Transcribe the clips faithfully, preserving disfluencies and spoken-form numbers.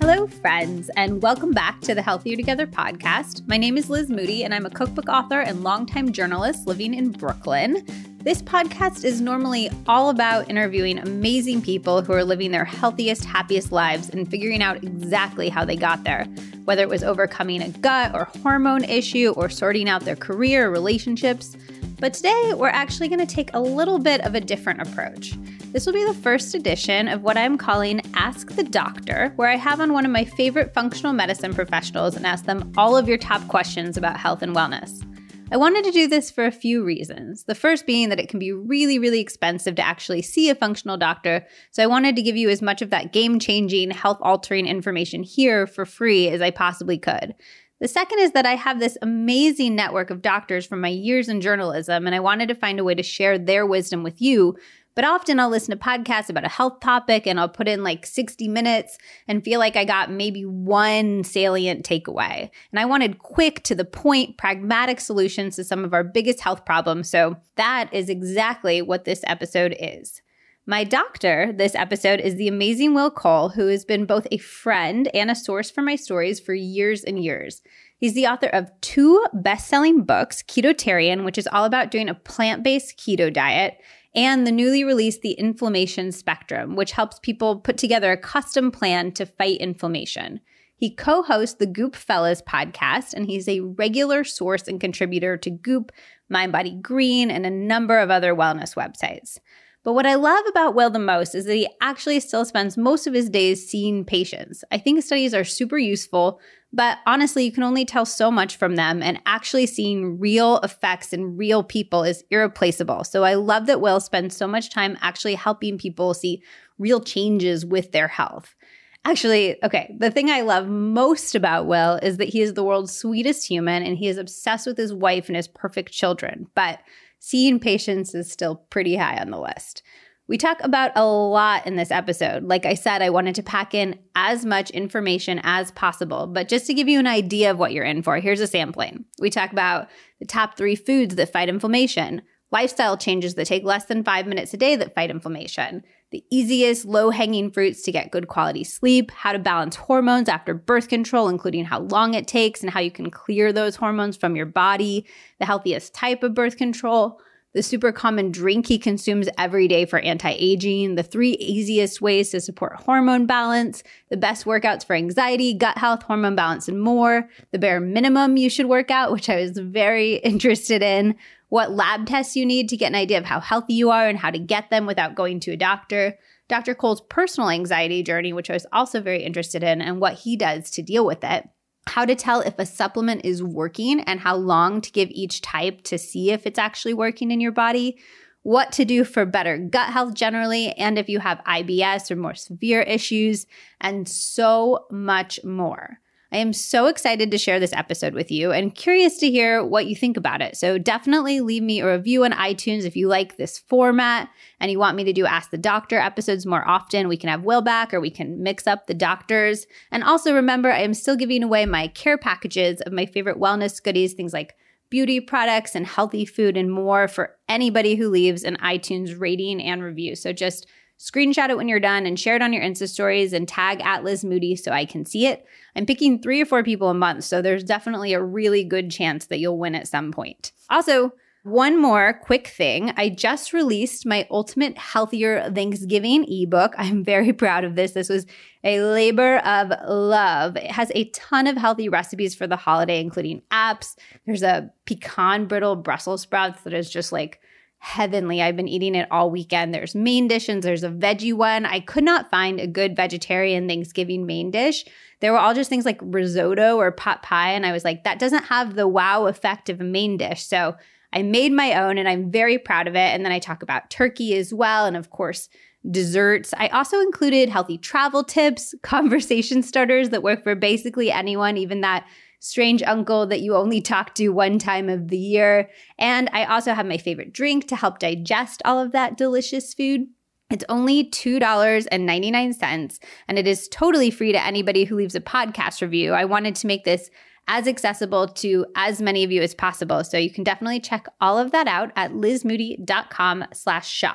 Hello, friends, and welcome back to the Healthier Together podcast. My name is Liz Moody, and I'm a cookbook author and longtime journalist living in Brooklyn. This podcast is normally all about interviewing amazing people who are living their healthiest, happiest lives and figuring out exactly how they got there, whether it was overcoming a gut or hormone issue or sorting out their career or relationships. But today, we're actually going to take a little bit of a different approach. This will be the first edition of what I'm calling Ask the Doctor, where I have on one of my favorite functional medicine professionals and ask them all of your top questions about health and wellness. I wanted to do this for a few reasons. The first being that it can be really, really expensive to actually see a functional doctor, so I wanted to give you as much of that game-changing, health-altering information here for free as I possibly could. The second is that I have this amazing network of doctors from my years in journalism, and I wanted to find a way to share their wisdom with you. But often I'll listen to podcasts about a health topic and I'll put in like sixty minutes and feel like I got maybe one salient takeaway. And I wanted quick, to the point, pragmatic solutions to some of our biggest health problems. So that is exactly what this episode is. My doctor this episode is the amazing Will Cole, who has been both a friend and a source for my stories for years and years. He's the author of two best-selling books, Ketotarian, which is all about doing a plant-based keto diet, and the newly released The Inflammation Spectrum, which helps people put together a custom plan to fight inflammation. He co-hosts the Goop Fellas podcast, and he's a regular source and contributor to Goop, Mind Body Green, and a number of other wellness websites. But what I love about Will the most is that he actually still spends most of his days seeing patients. I think studies are super useful, but honestly, you can only tell so much from them, and actually seeing real effects in real people is irreplaceable. So I love that Will spends so much time actually helping people see real changes with their health. Actually, okay, the thing I love most about Will is that he is the world's sweetest human, and he is obsessed with his wife and his perfect children. But seeing patients is still pretty high on the list. We talk about a lot in this episode. Like I said, I wanted to pack in as much information as possible. But just to give you an idea of what you're in for, here's a sampling. We talk about the top three foods that fight inflammation, lifestyle changes that take less than five minutes a day that fight inflammation, the easiest low-hanging fruits to get good quality sleep, how to balance hormones after birth control, including how long it takes and how you can clear those hormones from your body, the healthiest type of birth control, the super common drink he consumes every day for anti-aging, the three easiest ways to support hormone balance, the best workouts for anxiety, gut health, hormone balance, and more, the bare minimum you should work out, which I was very interested in, what lab tests you need to get an idea of how healthy you are and how to get them without going to a doctor, Doctor Cole's personal anxiety journey, which I was also very interested in, and what he does to deal with it, how to tell if a supplement is working and how long to give each type to see if it's actually working in your body, what to do for better gut health generally, and if you have I B S or more severe issues, and so much more. I am so excited to share this episode with you and curious to hear what you think about it. So definitely leave me a review on iTunes if you like this format and you want me to do Ask the Doctor episodes more often. We can have Will back or we can mix up the doctors. And also remember, I am still giving away my care packages of my favorite wellness goodies, things like beauty products and healthy food and more, for anybody who leaves an iTunes rating and review. So just screenshot it when you're done and share it on your Insta stories and tag at Liz Moody so I can see it. I'm picking three or four people a month, so there's definitely a really good chance that you'll win at some point. Also, one more quick thing. I just released my Ultimate Healthier Thanksgiving ebook. I'm very proud of this. This was a labor of love. It has a ton of healthy recipes for the holiday, including apps. There's a pecan brittle Brussels sprouts that is just like heavenly. I've been eating it all weekend. There's main dishes. There's a veggie one. I could not find a good vegetarian Thanksgiving main dish. They were all just things like risotto or pot pie. And I was like, that doesn't have the wow effect of a main dish. So I made my own and I'm very proud of it. And then I talk about turkey as well. And of course, desserts. I also included healthy travel tips, conversation starters that work for basically anyone, even that strange uncle that you only talk to one time of the year. And I also have my favorite drink to help digest all of that delicious food. It's only two dollars and ninety-nine cents, and it is totally free to anybody who leaves a podcast review. I wanted to make this as accessible to as many of you as possible. So you can definitely check all of that out at lizmoody.com slash shop.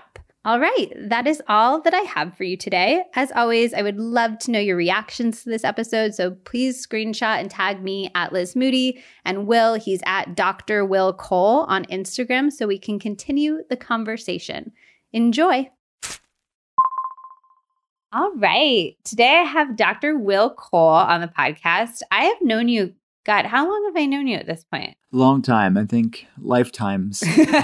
All right, that is all that I have for you today. As always, I would love to know your reactions to this episode, so please screenshot and tag me at Liz Moody and Will. He's at Doctor Will Cole on Instagram, so we can continue the conversation. Enjoy. All right, today I have Doctor Will Cole on the podcast. I have known you, God, how long have I known you at this point? Long time, I think lifetimes.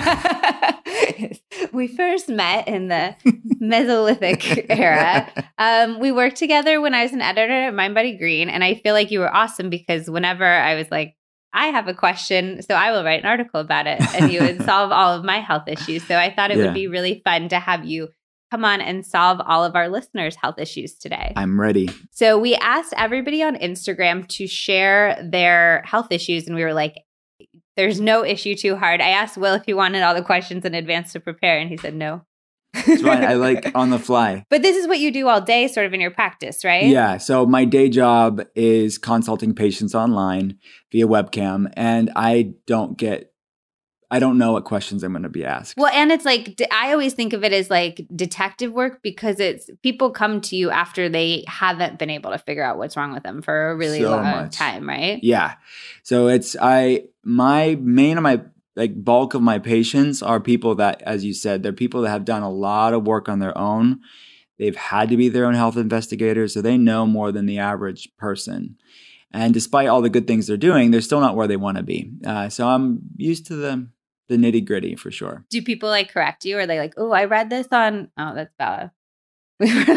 We first met in the Mesolithic era. Um, we worked together when I was an editor at MindBody Green, and I feel like you were awesome because whenever I was like, I have a question, so I will write an article about it, and you would solve all of my health issues. So I thought it Yeah. would be really fun to have you come on and solve all of our listeners' health issues today. I'm ready. So we asked everybody on Instagram to share their health issues, and we were like, there's no issue too hard. I asked Will if he wanted all the questions in advance to prepare, and he said no. It's fine. I like on the fly. But this is what you do all day, sort of in your practice, right? Yeah. So my day job is consulting patients online via webcam, and I don't get, I don't know what questions I'm going to be asked. Well, and it's like, I always think of it as like detective work because it's people come to you after they haven't been able to figure out what's wrong with them for a really So long much. time, right? Yeah. So it's, I, my main, my like bulk of my patients are people that, as you said, they're people that have done a lot of work on their own. They've had to be their own health investigators, so they know more than the average person. And despite all the good things they're doing, they're still not where they want to be. Uh, so I'm used to the the nitty gritty for sure. Do people like correct you? Or are they like, oh, I read this on, oh, that's Bella. We were,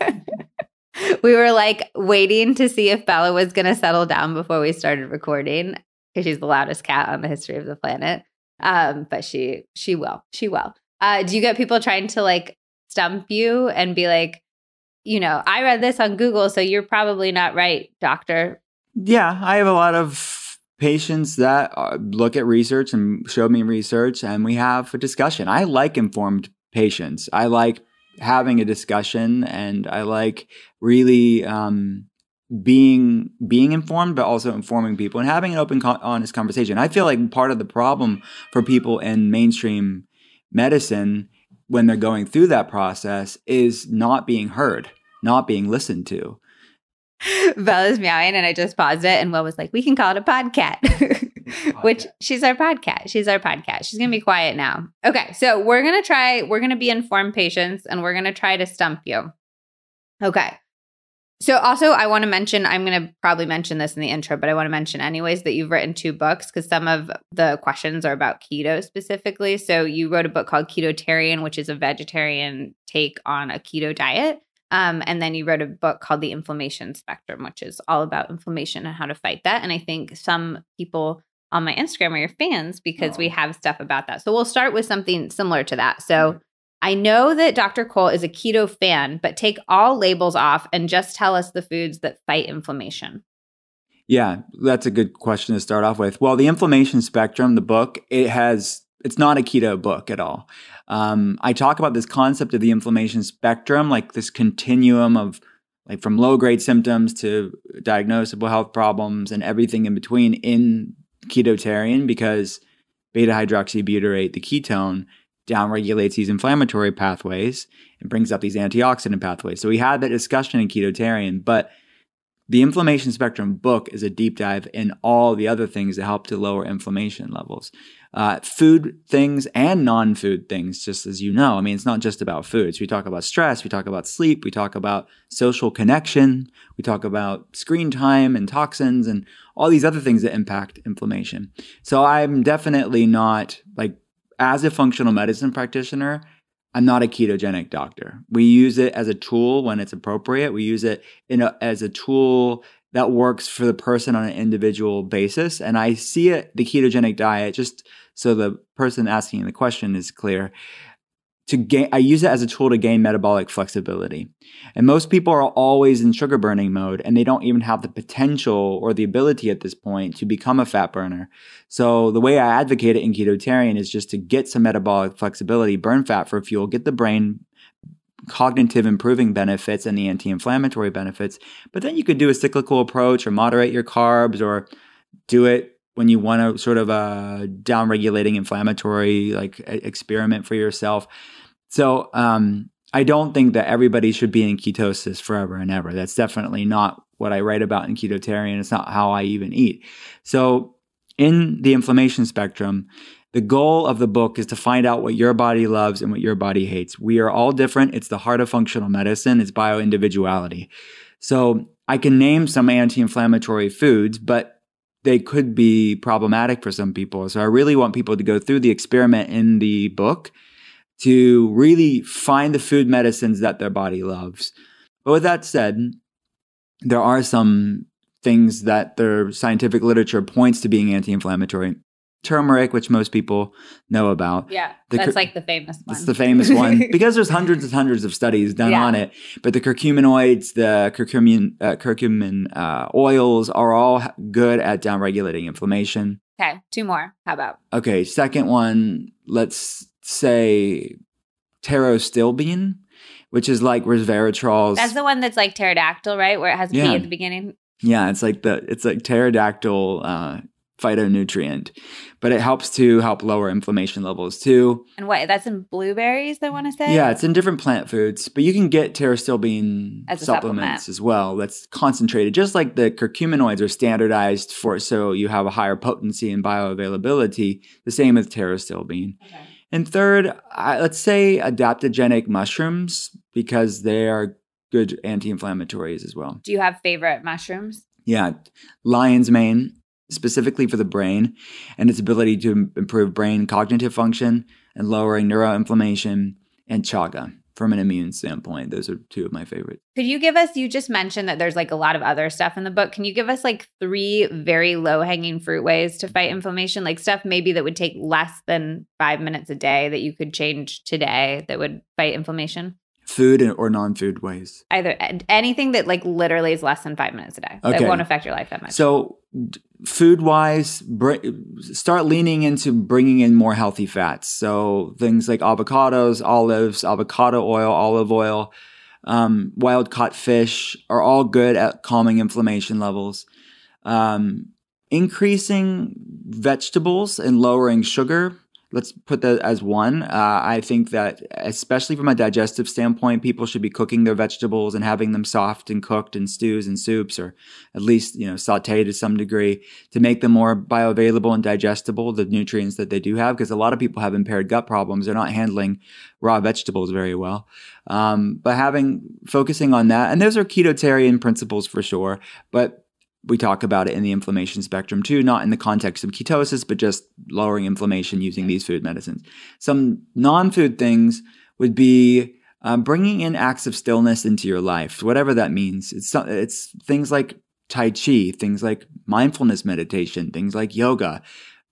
we were like waiting to see if Bella was going to settle down before we started recording because she's the loudest cat on the history of the planet. Um, but she, she will, she will. Uh, do you get people trying to like stump you and be like, you know, I read this on Google, so you're probably not right, doctor? Yeah, I have a lot of patients that uh, look at research and show me research, and we have a discussion. I like informed patients. I like having a discussion, and I like really um, being being informed, but also informing people and having an open, co- honest conversation. I feel like part of the problem for people in mainstream medicine when they're going through that process is not being heard, not being listened to. Bella's meowing and I just paused it and Will was like, we can call it a podcat, which she's our podcast. She's our podcast. She's going to be quiet now. Okay. So we're going to try, we're going to be informed patients and we're going to try to stump you. Okay. So also I want to mention, I'm going to probably mention this in the intro, but I want to mention anyways that you've written two books because some of the questions are about keto specifically. So you wrote a book called Ketotarian, which is a vegetarian take on a keto diet. Um, and then you wrote a book called The Inflammation Spectrum, which is all about inflammation and how to fight that. And I think some people on my Instagram are your fans because oh. we have stuff about that. So we'll start with something similar to that. So mm-hmm. I know that Doctor Cole is a keto fan, but take all labels off and just tell us the foods that fight inflammation. Yeah, that's a good question to start off with. Well, The Inflammation Spectrum, the book, it has it's not a keto book at all. Um, I talk about this concept of the inflammation spectrum, like this continuum of like from low grade symptoms to diagnosable health problems and everything in between in Ketotarian, because beta hydroxybutyrate, the ketone, downregulates these inflammatory pathways and brings up these antioxidant pathways. So we had that discussion in Ketotarian, but the Inflammation Spectrum book is a deep dive in all the other things that help to lower inflammation levels. Uh, food things and non-food things, just as you know. I mean, it's not just about foods. We talk about stress, we talk about sleep, we talk about social connection, we talk about screen time and toxins and all these other things that impact inflammation. So I'm definitely not, like, as a functional medicine practitioner, I'm not a ketogenic doctor. We use it as a tool when it's appropriate. We use it in a, as a tool that works for the person on an individual basis. And I see it, the ketogenic diet, just so the person asking the question is clear, to gain, I use it as a tool to gain metabolic flexibility. And most people are always in sugar burning mode, and they don't even have the potential or the ability at this point to become a fat burner. So the way I advocate it in Ketotarian is just to get some metabolic flexibility, burn fat for fuel, get the brain cognitive improving benefits and the anti-inflammatory benefits. But then you could do a cyclical approach or moderate your carbs or do it when you want to sort of a down-regulating inflammatory like experiment for yourself. So um, I don't think that everybody should be in ketosis forever and ever. That's definitely not what I write about in Ketotarian. It's not how I even eat. So in the inflammation spectrum, the goal of the book is to find out what your body loves and what your body hates. We are all different. It's the heart of functional medicine. It's bioindividuality. So I can name some anti-inflammatory foods, but they could be problematic for some people. So I really want people to go through the experiment in the book to really find the food medicines that their body loves. But with that said, there are some things that the scientific literature points to being anti-inflammatory. Turmeric, which most people know about. Yeah, the that's cur- like the famous one. It's the famous one because there's hundreds and hundreds of studies done yeah. on it. But the curcuminoids, the curcumin, uh, curcumin uh, oils are all good at downregulating inflammation. Okay, two more. How about? Okay, second one, let's say pterostilbene, which is like resveratrol's. That's the one that's like pterodactyl, right? Where it has a yeah. P at the beginning. Yeah, it's like the it's like pterodactyl uh, phytonutrient, but it helps to help lower inflammation levels too. And what? That's in blueberries, I want to say? Yeah, it's in different plant foods, but you can get pterostilbene As a supplements supplement. as well. That's concentrated, just like the curcuminoids are standardized for, so you have a higher potency and bioavailability, the same with pterostilbene. Okay. And third, I, let's say adaptogenic mushrooms, because they are good anti-inflammatories as well. Do you have favorite mushrooms? Yeah, lion's mane, specifically for the brain and its ability to improve brain cognitive function and lowering neuroinflammation, and chaga from an immune standpoint. Those are two of my favorites. Could you give us, you just mentioned that there's like a lot of other stuff in the book. Can you give us like three very low hanging fruit ways to fight inflammation? Like stuff maybe that would take less than five minutes a day that you could change today that would fight inflammation? Food or non-food ways? Either anything that like literally is less than five minutes a day. Okay. That won't affect your life that much. So food-wise, br- start leaning into bringing in more healthy fats. So things like avocados, olives, avocado oil, olive oil, um, wild-caught fish are all good at calming inflammation levels. Um, increasing vegetables and lowering sugar. Let's put that as one. Uh, I think that especially from a digestive standpoint, people should be cooking their vegetables and having them soft and cooked in stews and soups, or at least, you know, sauteed to some degree to make them more bioavailable and digestible, the nutrients that they do have, because a lot of people have impaired gut problems. They're not handling raw vegetables very well. Um, but having, focusing on that, and those are ketotarian principles for sure, but we talk about it in the inflammation spectrum too, not in the context of ketosis, but just lowering inflammation using these food medicines. Some non-food things would be um, bringing in acts of stillness into your life, whatever that means. It's it's things like Tai Chi, things like mindfulness meditation, things like yoga.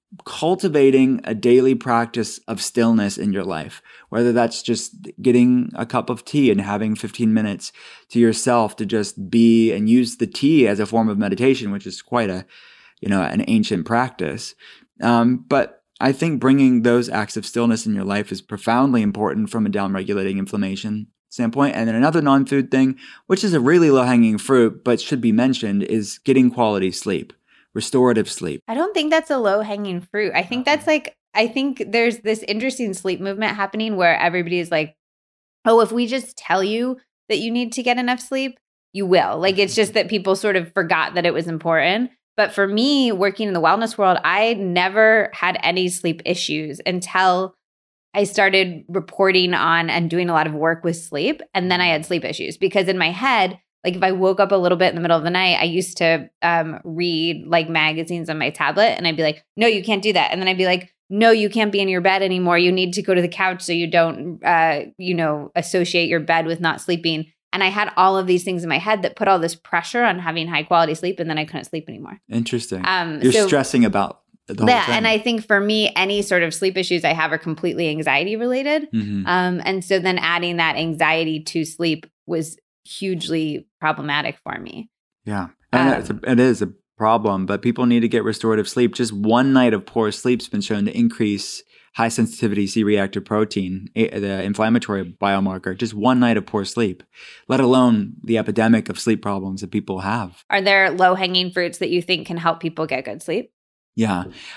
Cultivating a daily practice of stillness in your life, whether that's just getting a cup of tea and having fifteen minutes to yourself to just be and use the tea as a form of meditation, which is quite a, you know, an ancient practice. Um, but I think bringing those acts of stillness in your life is profoundly important from a downregulating inflammation standpoint. And then another non-food thing, which is a really low-hanging fruit, but should be mentioned, is getting quality sleep. Restorative sleep. I don't think that's a low hanging fruit. I think that's like, I think there's this interesting sleep movement happening where everybody is like, oh, if we just tell you that you need to get enough sleep, you will. Like, it's just that people sort of forgot that it was important. But for me, working in the wellness world, I never had any sleep issues until I started reporting on and doing a lot of work with sleep. And then I had sleep issues because in my head, like if I woke up a little bit in the middle of the night, I used to um, read like magazines on my tablet and I'd be like, no, you can't do that. And then I'd be like, no, you can't be in your bed anymore. You need to go to the couch so you don't, uh, you know, associate your bed with not sleeping. And I had all of these things in my head that put all this pressure on having high quality sleep. And then I couldn't sleep anymore. Interesting. Um, You're so, stressing about the whole yeah, thing. and I think for me, any sort of sleep issues I have are completely anxiety related. Mm-hmm. Um, and so then adding that anxiety to sleep was hugely problematic for me. Yeah, and Um, it's a, it is a problem, but people need to get restorative sleep. Just one night of poor sleep has been shown to increase high sensitivity C-reactive protein, the inflammatory biomarker, just one night of poor sleep, let alone the epidemic of sleep problems that people have. Are there low hanging fruits that you think can help people get good sleep? Yeah.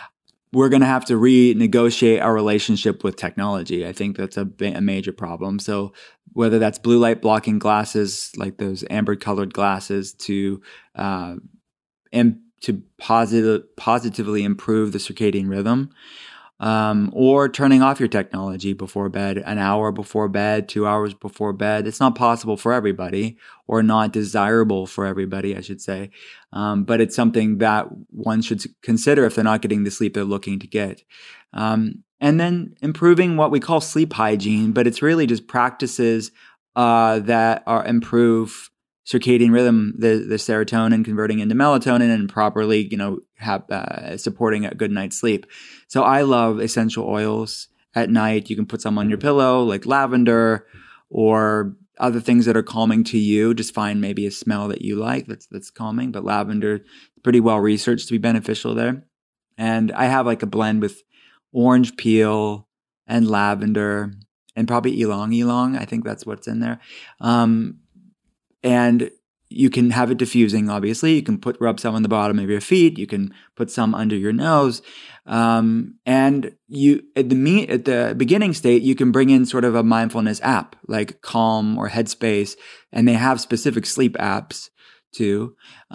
we're going to have to renegotiate our relationship with technology. I think that's a, a major problem. So whether that's blue light blocking glasses, like those amber colored glasses, to uh, and to positive, positively improve the circadian rhythm, um, or turning off your technology before bed, an hour before bed, two hours before bed. It's not possible for everybody, or not desirable for everybody, I should say. Um, but it's something that one should consider if they're not getting the sleep they're looking to get. Um, and then improving what we call sleep hygiene, but it's really just practices uh, that are improve circadian rhythm, the, the serotonin converting into melatonin and properly, you know, have, uh, supporting a good night's sleep. So I love essential oils at night. You can put some on your pillow, like lavender, or other things that are calming to you. Just find maybe a smell that you like that's that's calming. But lavender is pretty well researched to be beneficial there. And I have like a blend with orange peel and lavender and probably ylang ylang. I think that's what's in there. Um, And you can have it diffusing, obviously. You can put rub some on the bottom of your feet. You can put some under your nose. Um, and you at the me, at the beginning state, you can bring in sort of a mindfulness app like Calm or Headspace. And they have specific sleep apps too.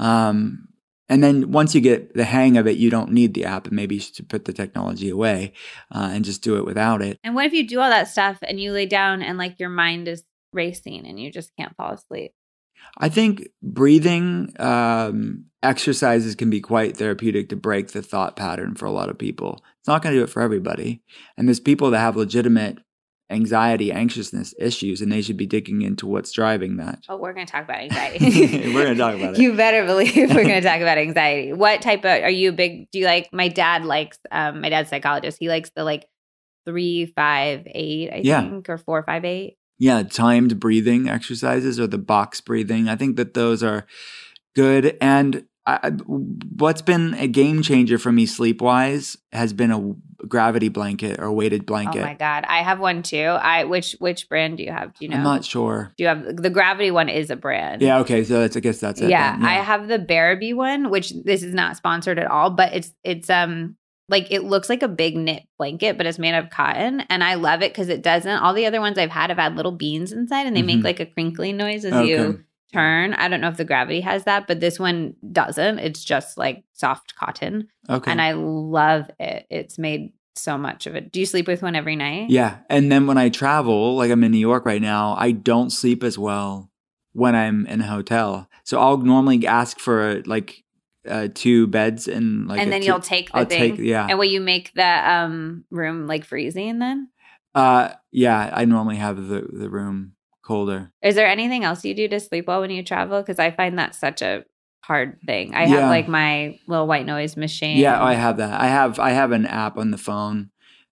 Um, and then once you get the hang of it, you don't need the app, and maybe you should put the technology away uh, and just do it without it. And what if you do all that stuff and you lay down and like your mind is racing and you just can't fall asleep? I think breathing um, exercises can be quite therapeutic to break the thought pattern for a lot of people. It's not going to do it for everybody. And there's people that have legitimate anxiety, anxiousness issues, and they should be digging into what's driving that. Oh, we're going to talk about anxiety. We're going to talk about it. You better believe we're going to talk about anxiety. What type of, are you big, do you like, my dad likes, um, my dad's a psychologist. He likes the like three, five, eight, I Yeah. think, or four, five, eight. Yeah, timed breathing exercises or the box breathing. I think that those are good. And I, what's been a game changer for me sleep-wise has been a gravity blanket or a weighted blanket. Oh my God. I have one too. I which which brand do you have? Do you know? I'm not sure. Do you have the Gravity one is a brand. Yeah, okay. So that's, I guess that's it. Yeah, then. yeah. I have the Bearby one, which this is not sponsored at all, but it's it's um like it looks like a big knit blanket, but it's made of cotton. And I love it because it doesn't. All the other ones I've had have had little beans inside and they Mm-hmm. make like a crinkling noise as Okay. you turn. I don't know if the Gravity has that, but this one doesn't. It's just like soft cotton. Okay. And I love it. It's made so much of it. Do you sleep with one every night? Yeah. And then when I travel, like I'm in New York right now, I don't sleep as well when I'm in a hotel. So I'll normally ask for like uh, two beds and like and a then two- you'll take the I'll thing. take, yeah. And will you make the um room like freezing then? Uh, yeah, I normally have the, the room colder. Is there anything else you do to sleep well when you travel? Because I find that such a hard thing. I Yeah. have like my little white noise machine. Yeah, I have that. I have I have an app on the phone,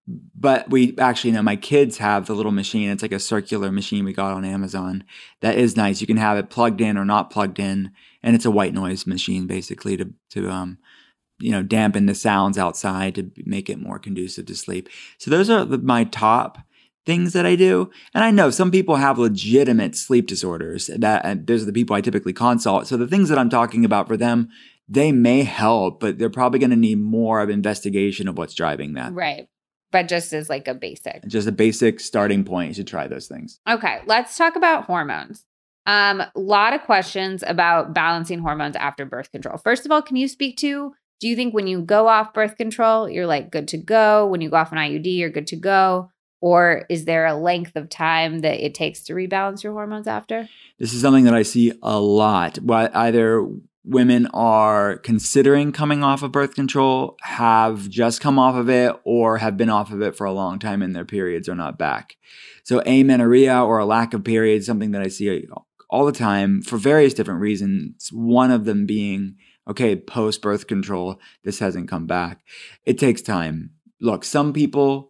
but we actually know my kids have the little machine. It's like a circular machine we got on Amazon. That is nice. You can have it plugged in or not plugged in, and it's a white noise machine basically to to um you know dampen the sounds outside to make it more conducive to sleep. So those are the, my top things that I do. And I know some people have legitimate sleep disorders. That and those are the people I typically consult. So the things that I'm talking about for them, they may help, but they're probably going to need more of investigation of what's driving that. Right. But just as like a basic. Just a basic starting point. You should try those things. Okay. Let's talk about hormones. Um, a lot of questions about balancing hormones after birth control. First of all, can you speak to, do you think when you go off birth control, you're like good to go? When you go off an I U D, you're good to go? Or is there a length of time that it takes to rebalance your hormones after? This is something that I see a lot. While either women are considering coming off of birth control, have just come off of it, or have been off of it for a long time and their periods are not back. So amenorrhea or a lack of periods, something that I see all the time for various different reasons. One of them being, okay, post-birth control, this hasn't come back. It takes time. Look, some people,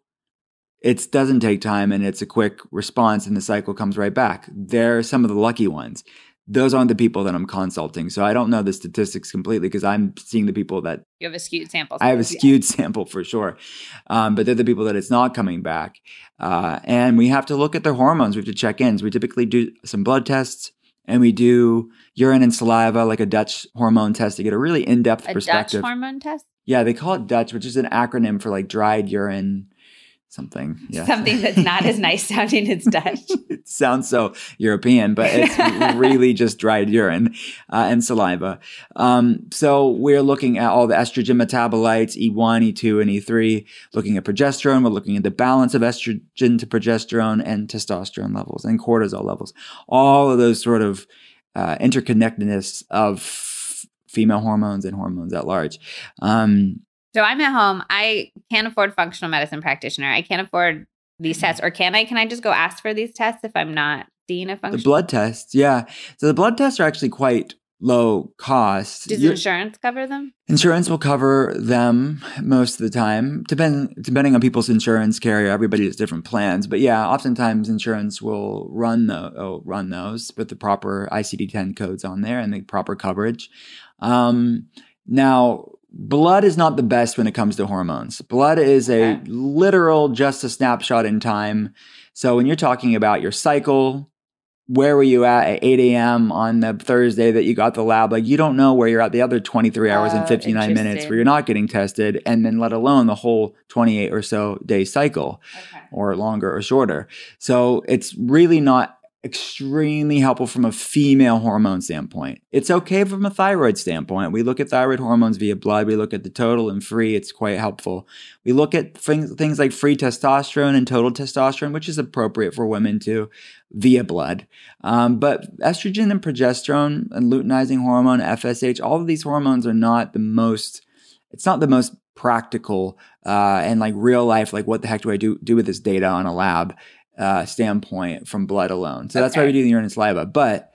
it doesn't take time and it's a quick response and the cycle comes right back. They're some of the lucky ones. Those aren't the people that I'm consulting. So I don't know the statistics completely because I'm seeing the people that You have a skewed sample. I have a size, yeah. skewed sample for sure. Um, but they're the people that it's not coming back. Uh, and we have to look at their hormones. We have to check in. So we typically do some blood tests. And we do urine and saliva, like a Dutch hormone test, to get a really in-depth A perspective. Dutch hormone test? Yeah, they call it Dutch, which is an acronym for like dried urine something. Yeah. Something that's not as nice sounding as Dutch. It sounds so European, but it's really just dried urine uh, and saliva. Um, so we're looking at all the estrogen metabolites, E one, E two, and E three, looking at progesterone. We're looking at the balance of estrogen to progesterone and testosterone levels and cortisol levels. All of those sort of uh, interconnectedness of f- female hormones and hormones at large. Um, So I'm at home. I can't afford a functional medicine practitioner. I can't afford these tests. Or can I? Can I just go ask for these tests if I'm not seeing a functional? The blood tests, yeah. So the blood tests are actually quite low cost. Does You're, insurance cover them? Insurance will cover them most of the time, depend, depending on people's insurance carrier. Everybody has different plans. But yeah, oftentimes insurance will run, the, oh, run those with the proper I C D ten codes on there and the proper coverage. Um, now, blood is not the best when it comes to hormones. Blood is a Okay. literal, just a snapshot in time. So when you're talking about your cycle, where were you at at eight a.m. on the Thursday that you got the lab? Like, you don't know where you're at the other twenty-three hours and Oh, fifty-nine minutes interesting. where you're not getting tested, and then let alone the whole twenty-eight or so day cycle, Okay. or longer or shorter. So it's really not extremely helpful from a female hormone standpoint. It's okay from a thyroid standpoint. We look at thyroid hormones via blood. We look at the total and free. It's quite helpful. We look at things, things like free testosterone and total testosterone, which is appropriate for women too, via blood. Um, but estrogen and progesterone and luteinizing hormone, F S H, all of these hormones are not the most, it's not the most practical uh, and like real life, like what the heck do I do, do with this data on a lab uh, standpoint from blood alone. So that's why Okay. we do the urine and saliva. But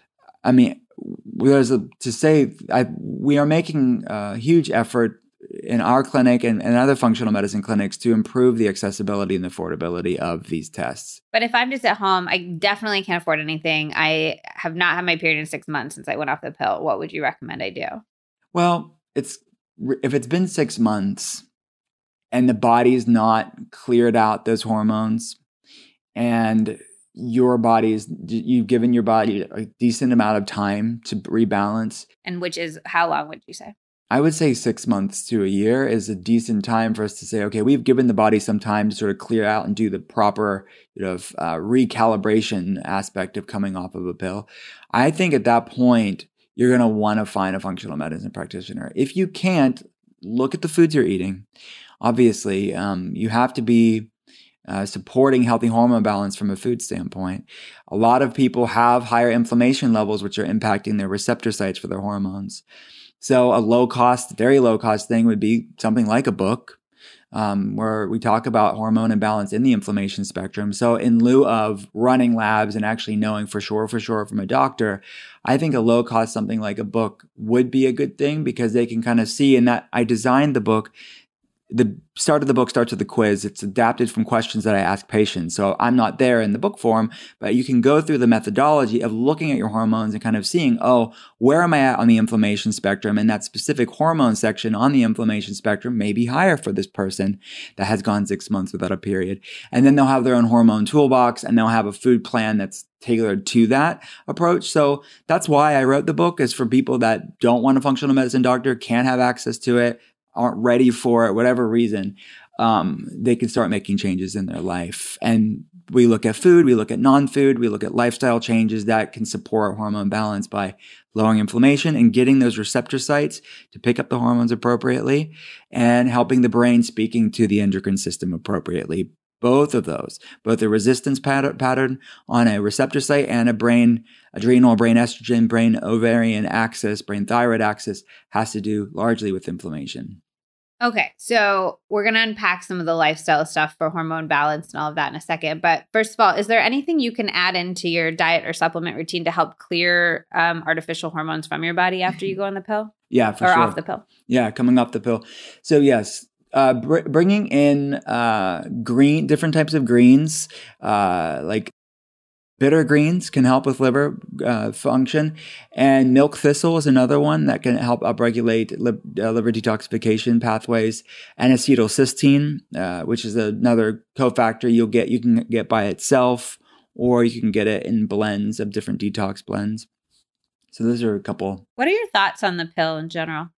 I mean, there's a, to say, I, we are making a huge effort in our clinic and, and other functional medicine clinics to improve the accessibility and affordability of these tests. But if I'm just at home, I definitely can't afford anything. I have not had my period in six months since I went off the pill. What would you recommend I do? Well, it's if it's been six months and the body's not cleared out those hormones, and your body's, you've given your body a decent amount of time to rebalance. And which is, how long would you say? I would say six months to a year is a decent time for us to say, okay, we've given the body some time to sort of clear out and do the proper, you know, uh, recalibration aspect of coming off of a pill. I think at that point, you're going to want to find a functional medicine practitioner. If you can't, look at the foods you're eating. Obviously, um, you have to be Uh, supporting healthy hormone balance from a food standpoint. A lot of people have higher inflammation levels, which are impacting their receptor sites for their hormones. So a low cost, very low cost thing would be something like a book, um, where we talk about hormone imbalance in the inflammation spectrum. So in lieu of running labs and actually knowing for sure, for sure from a doctor, I think a low cost something like a book would be a good thing, because they can kind of see, and that I designed the book. The start of the book starts with the quiz. It's adapted from questions that I ask patients. So I'm not there in the book form, but you can go through the methodology of looking at your hormones and kind of seeing, oh, where am I at on the inflammation spectrum? And that specific hormone section on the inflammation spectrum may be higher for this person that has gone six months without a period. And then they'll have their own hormone toolbox, and they'll have a food plan that's tailored to that approach. So that's why I wrote the book, is for people that don't want a functional medicine doctor, can't have access to it, aren't ready for it, whatever reason, um, they can start making changes in their life. And we look at food, we look at non-food, we look at lifestyle changes that can support hormone balance by lowering inflammation and getting those receptor sites to pick up the hormones appropriately, and helping the brain speaking to the endocrine system appropriately. Both of those, both a resistance pat- pattern on a receptor site and a brain adrenal, brain estrogen, brain ovarian axis, brain thyroid axis, has to do largely with inflammation. Okay, so we're going to unpack some of the lifestyle stuff for hormone balance and all of that in a second. But first of all, is there anything you can add into your diet or supplement routine to help clear um, artificial hormones from your body after you go on the pill? Yeah, for or sure. off the pill? Yeah, coming off the pill. So yes, uh, br- bringing in uh, green, different types of greens, uh, like bitter greens can help with liver uh, function, and milk thistle is another one that can help upregulate li- uh, liver detoxification pathways. And acetylcysteine, uh, which is another cofactor you'll get you can get by itself or you can get it in blends of different detox blends. So those are a couple. What are your thoughts on the pill in general?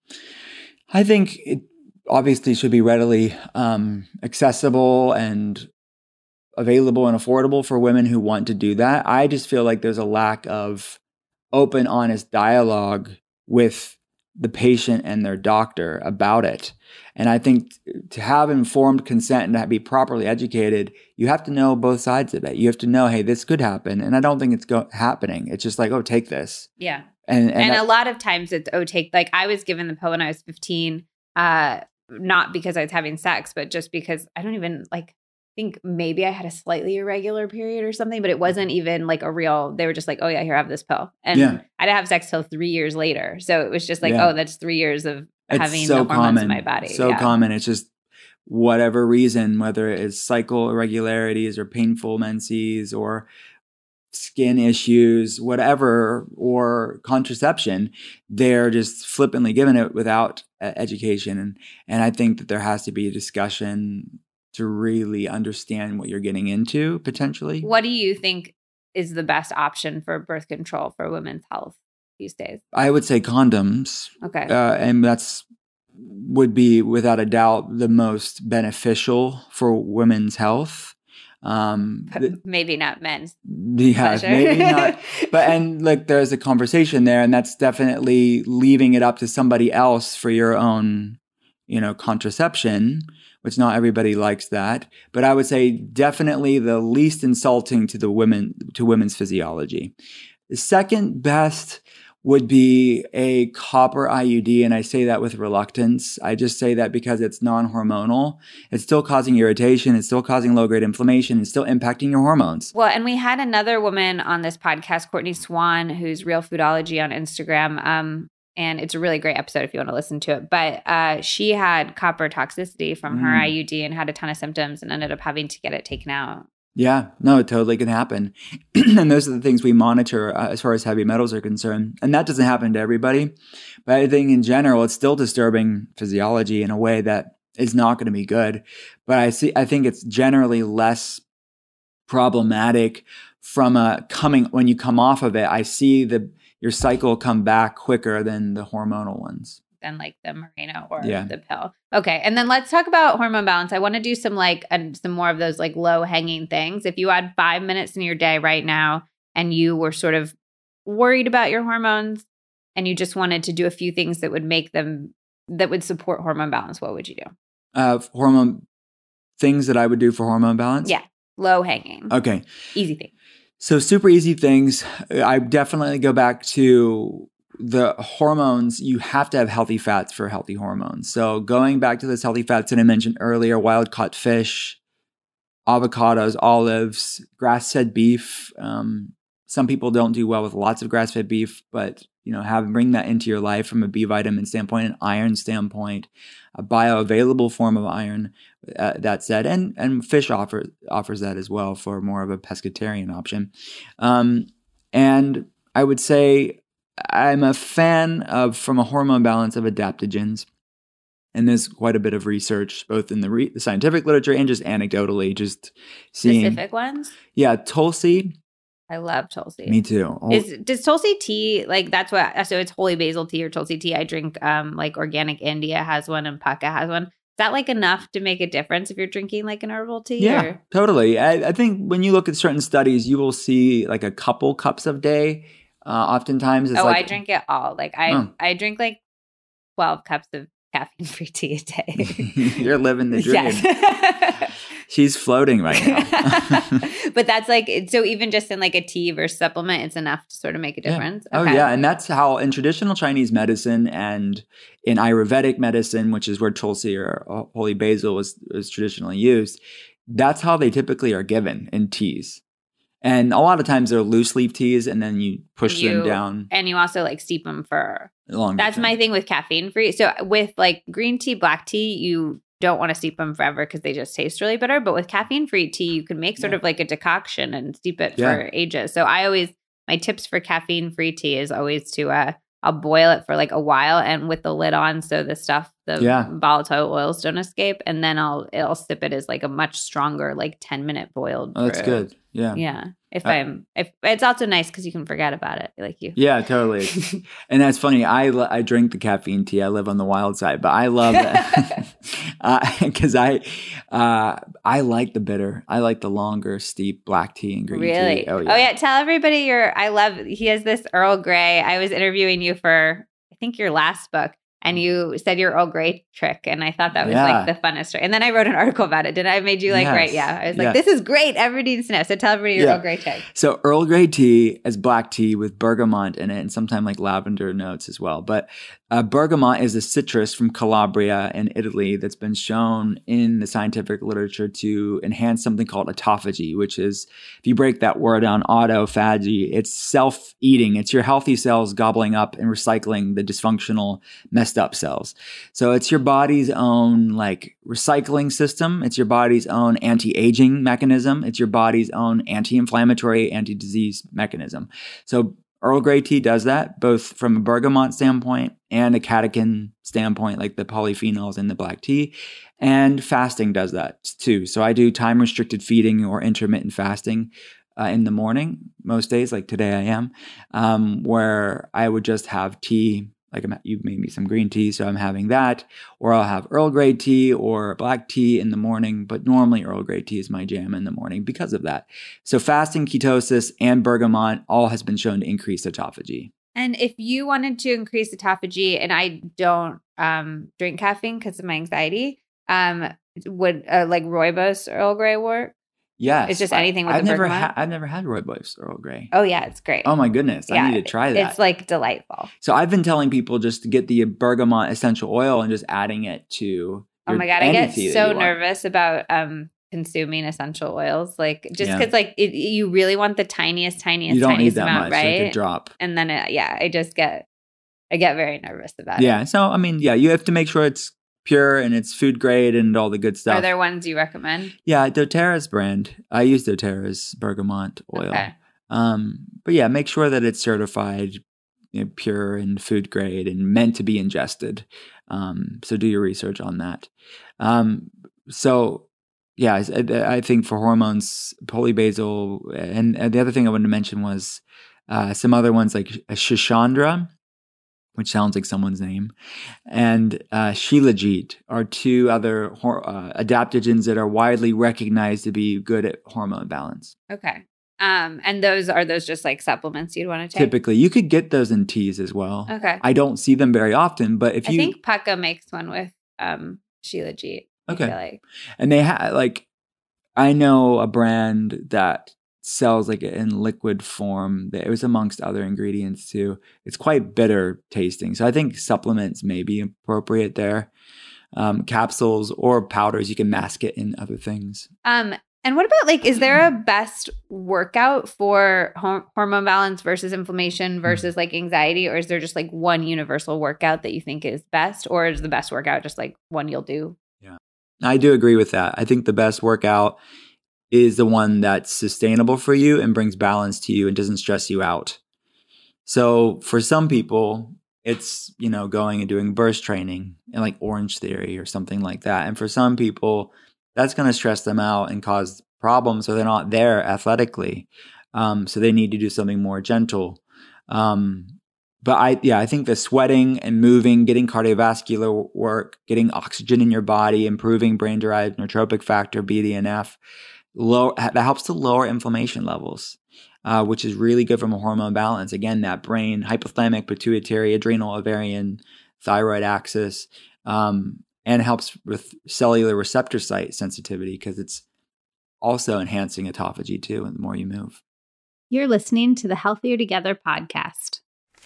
I think it obviously should be readily um, accessible and available and affordable for women who want to do that. I just feel like there's a lack of open, honest dialogue with the patient and their doctor about it. And I think to have informed consent and to be properly educated, you have to know both sides of it. You have to know, hey, this could happen. And I don't think it's go- happening. It's just like, oh, take this. Yeah. And, and, and I, a lot of times it's, oh, take, like I was given the pill when I was fifteen, uh, not because I was having sex, but just because I don't even like, think maybe I had a slightly irregular period or something, but it wasn't even like a real, they were just like, oh yeah, here, have this pill. And yeah. I didn't have sex till three years later. So it was just like, yeah. oh, that's three years of it's having so the hormones common. in my body. So yeah. common. It's just whatever reason, whether it's cycle irregularities or painful menses or skin issues, whatever, or contraception, they're just flippantly given it without uh, education. And, and I think that there has to be a discussion to really understand what you're getting into potentially. What do you think is the best option for birth control for women's health these days? I would say condoms. Okay. Uh, and that's would be without a doubt the most beneficial for women's health. Um, but maybe not men's. Yeah, maybe not. But and like there's a conversation there, and that's definitely leaving it up to somebody else for your own, you know, contraception, which not everybody likes that. But I would say definitely the least insulting to the women to women's physiology. The second best would be a copper I U D, and I say that with reluctance. I just say that because it's non-hormonal. It's still causing irritation. It's still causing low-grade inflammation. It's still impacting your hormones. Well, and we had another woman on this podcast, Courtney Swan, who's Real Foodology on Instagram, um, and it's a really great episode if you want to listen to it. But uh, she had copper toxicity from her Mm. I U D and had a ton of symptoms and ended up having to get it taken out. Yeah, no, it totally can happen. And those are the things we monitor uh, as far as heavy metals are concerned. And that doesn't happen to everybody. But I think in general, it's still disturbing physiology in a way that is not going to be good. But I see, I think it's generally less problematic from a coming, when you come off of it, I see the your cycle come back quicker than the hormonal ones. Than like the Mirena or yeah. the pill. Okay. And then let's talk about hormone balance. I want to do some like, uh, some more of those like low hanging things. If you had five minutes in your day right now and you were sort of worried about your hormones and you just wanted to do a few things that would make them, that would support hormone balance, what would you do? Uh, hormone things that I would do for hormone balance? Yeah. Low hanging. Okay. Easy thing. So super easy things. I definitely go back to the hormones. You have to have healthy fats for healthy hormones. So going back to those healthy fats that I mentioned earlier, wild caught fish, avocados, olives, grass-fed beef. Um, some people don't do well with lots of grass-fed beef, but you know, have bring that into your life from a B vitamin standpoint, an iron standpoint, a bioavailable form of iron. Uh, that said, and and fish offers offers that as well for more of a pescatarian option. Um, and I would say I'm a fan of, from a hormone balance, of adaptogens. And there's quite a bit of research, both in the, re- the scientific literature and just anecdotally, just seeing Specific ones? Yeah, Tulsi. I love Tulsi. Me too. Oh. Is does Tulsi tea, like that's what, so it's holy basil tea or Tulsi tea. I drink um like Organic India has one and Pukka has one. Is that like enough to make a difference if you're drinking like an herbal tea? Yeah, or? totally. I, I think when you look at certain studies, you will see like a couple cups a day. Uh, oftentimes, it's oh, like, I drink it all. Like I, oh. I drink like twelve cups of caffeine-free tea a day. You're living the dream. Yes. She's floating right now. But that's like, so even just in like a tea versus supplement, it's enough to sort of make a difference. Yeah. Okay. Oh, yeah. And that's how in traditional Chinese medicine and in Ayurvedic medicine, which is where Tulsi or holy basil was, was traditionally used, that's how they typically are given in teas. And a lot of times they're loose leaf teas, and then you push you, them down. And you also like steep them for long. That's my thing with caffeine free. So with like green tea, black tea, you don't want to steep them forever because they just taste really bitter. But with caffeine free tea, you can make sort yeah. of like a decoction and steep it yeah. for ages. So I always, my tips for caffeine free tea is always to uh, I'll boil it for like a while and with the lid on so the stuff, the Yeah. volatile oils don't escape. And then I'll I'll sip it as like a much stronger, like ten minute boiled Oh, that's brew. good. Yeah. Yeah. If Uh, I'm if it's also nice because you can forget about it, like you. Yeah, totally. And that's funny. I lo- I drink the caffeine tea. I live on the wild side, but I love it because uh, I uh, I like the bitter. I like the longer, steep black tea and green Really? tea. Oh yeah. Oh yeah. Tell everybody your. I love. He has this Earl Grey. I was interviewing you for I think your last book, and you said your Earl Grey trick, and I thought that was Yeah. like the funnest. And then I wrote an article about it. Did I made you like Yes. right? Yeah. I was like, Yes. this is great. Everybody needs to know. So tell everybody your Yeah. Earl Grey trick. So Earl Grey tea is black tea with bergamot in it and sometimes like lavender notes as well. But uh, bergamot is a citrus from Calabria in Italy that's been shown in the scientific literature to enhance something called autophagy, which is, if you break that word down, autophagy, it's self-eating. It's your healthy cells gobbling up and recycling the dysfunctional, messed up cells. So it's your body's own like recycling system. It's your body's own anti-aging mechanism. It's your body's own anti-inflammatory, anti-disease mechanism. So Earl Grey tea does that both from a bergamot standpoint and a catechin standpoint, like the polyphenols in the black tea. And fasting does that too. So I do time restricted feeding or intermittent fasting uh, in the morning, most days, like today I am, um, where I would just have tea. Like I'm, you've made me some green tea, so I'm having that. Or I'll have Earl Grey tea or black tea in the morning. But normally Earl Grey tea is my jam in the morning because of that. So fasting, ketosis, and bergamot all has been shown to increase autophagy. And if you wanted to increase autophagy, and I don't um, drink caffeine because of my anxiety, um, would uh, like rooibos Earl Grey work? Yes. It's just anything with I've the never bergamot? ha- I've never had rooibos Earl Grey. Oh yeah, it's great. Oh my goodness. Yeah, I need to try that. It's like delightful. So I've been telling people just to get the bergamot essential oil and just adding it to Oh your- my God, I any get tea that so you want. nervous about um consuming essential oils. Like just Yeah. because like it, you really want the tiniest, tiniest, You don't need tiniest that amount, much, right? like a drop. And then it, yeah, I just get I get very nervous about it. Yeah. So I mean, yeah, you have to make sure it's pure and it's food grade and all the good stuff. Are there ones you recommend? Yeah, doTERRA's brand. I use doTERRA's bergamot oil. Okay. Um, but yeah, make sure that it's certified, you know, pure and food grade and meant to be ingested. Um, so do your research on that. Um, so yeah, I, I think for hormones, polybasal, and, and the other thing I wanted to mention was uh, some other ones like Shishandra, which sounds like someone's name, and uh, Shilajit are two other hor- uh, adaptogens that are widely recognized to be good at hormone balance. Okay. Um, and those are those just like supplements you'd want to take? Typically, you could get those in teas as well. Okay. I don't see them very often, but if I you, think Pukka makes one with um Shilajit. Okay. I feel like. and they have like, I know a brand that sells like in liquid form. It was amongst other ingredients too. It's quite bitter tasting, so I think supplements may be appropriate there. Um, capsules or powders, you can mask it in other things. Um, and what about like, is there a best workout for hor- hormone balance versus inflammation versus like anxiety, or is there just like one universal workout that you think is best, or is the best workout just like one you'll do? Yeah, I do agree with that. I think the best workout is the one that's sustainable for you and brings balance to you and doesn't stress you out. So for some people, it's, you know, going and doing burst training and like Orange Theory or something like that. And for some people, that's going to stress them out and cause problems, so they're not there athletically. Um, so they need to do something more gentle. Um, but I, yeah, I think the sweating and moving, getting cardiovascular work, getting oxygen in your body, improving brain-derived neurotrophic factor, B D N F, low, that helps to lower inflammation levels. Uh, which is really good from a hormone balance. Again, that brain, hypothalamic, pituitary, adrenal, ovarian, thyroid axis, um, and helps with cellular receptor site sensitivity because it's also enhancing autophagy too, and the more you move. You're listening to the Healthier Together podcast.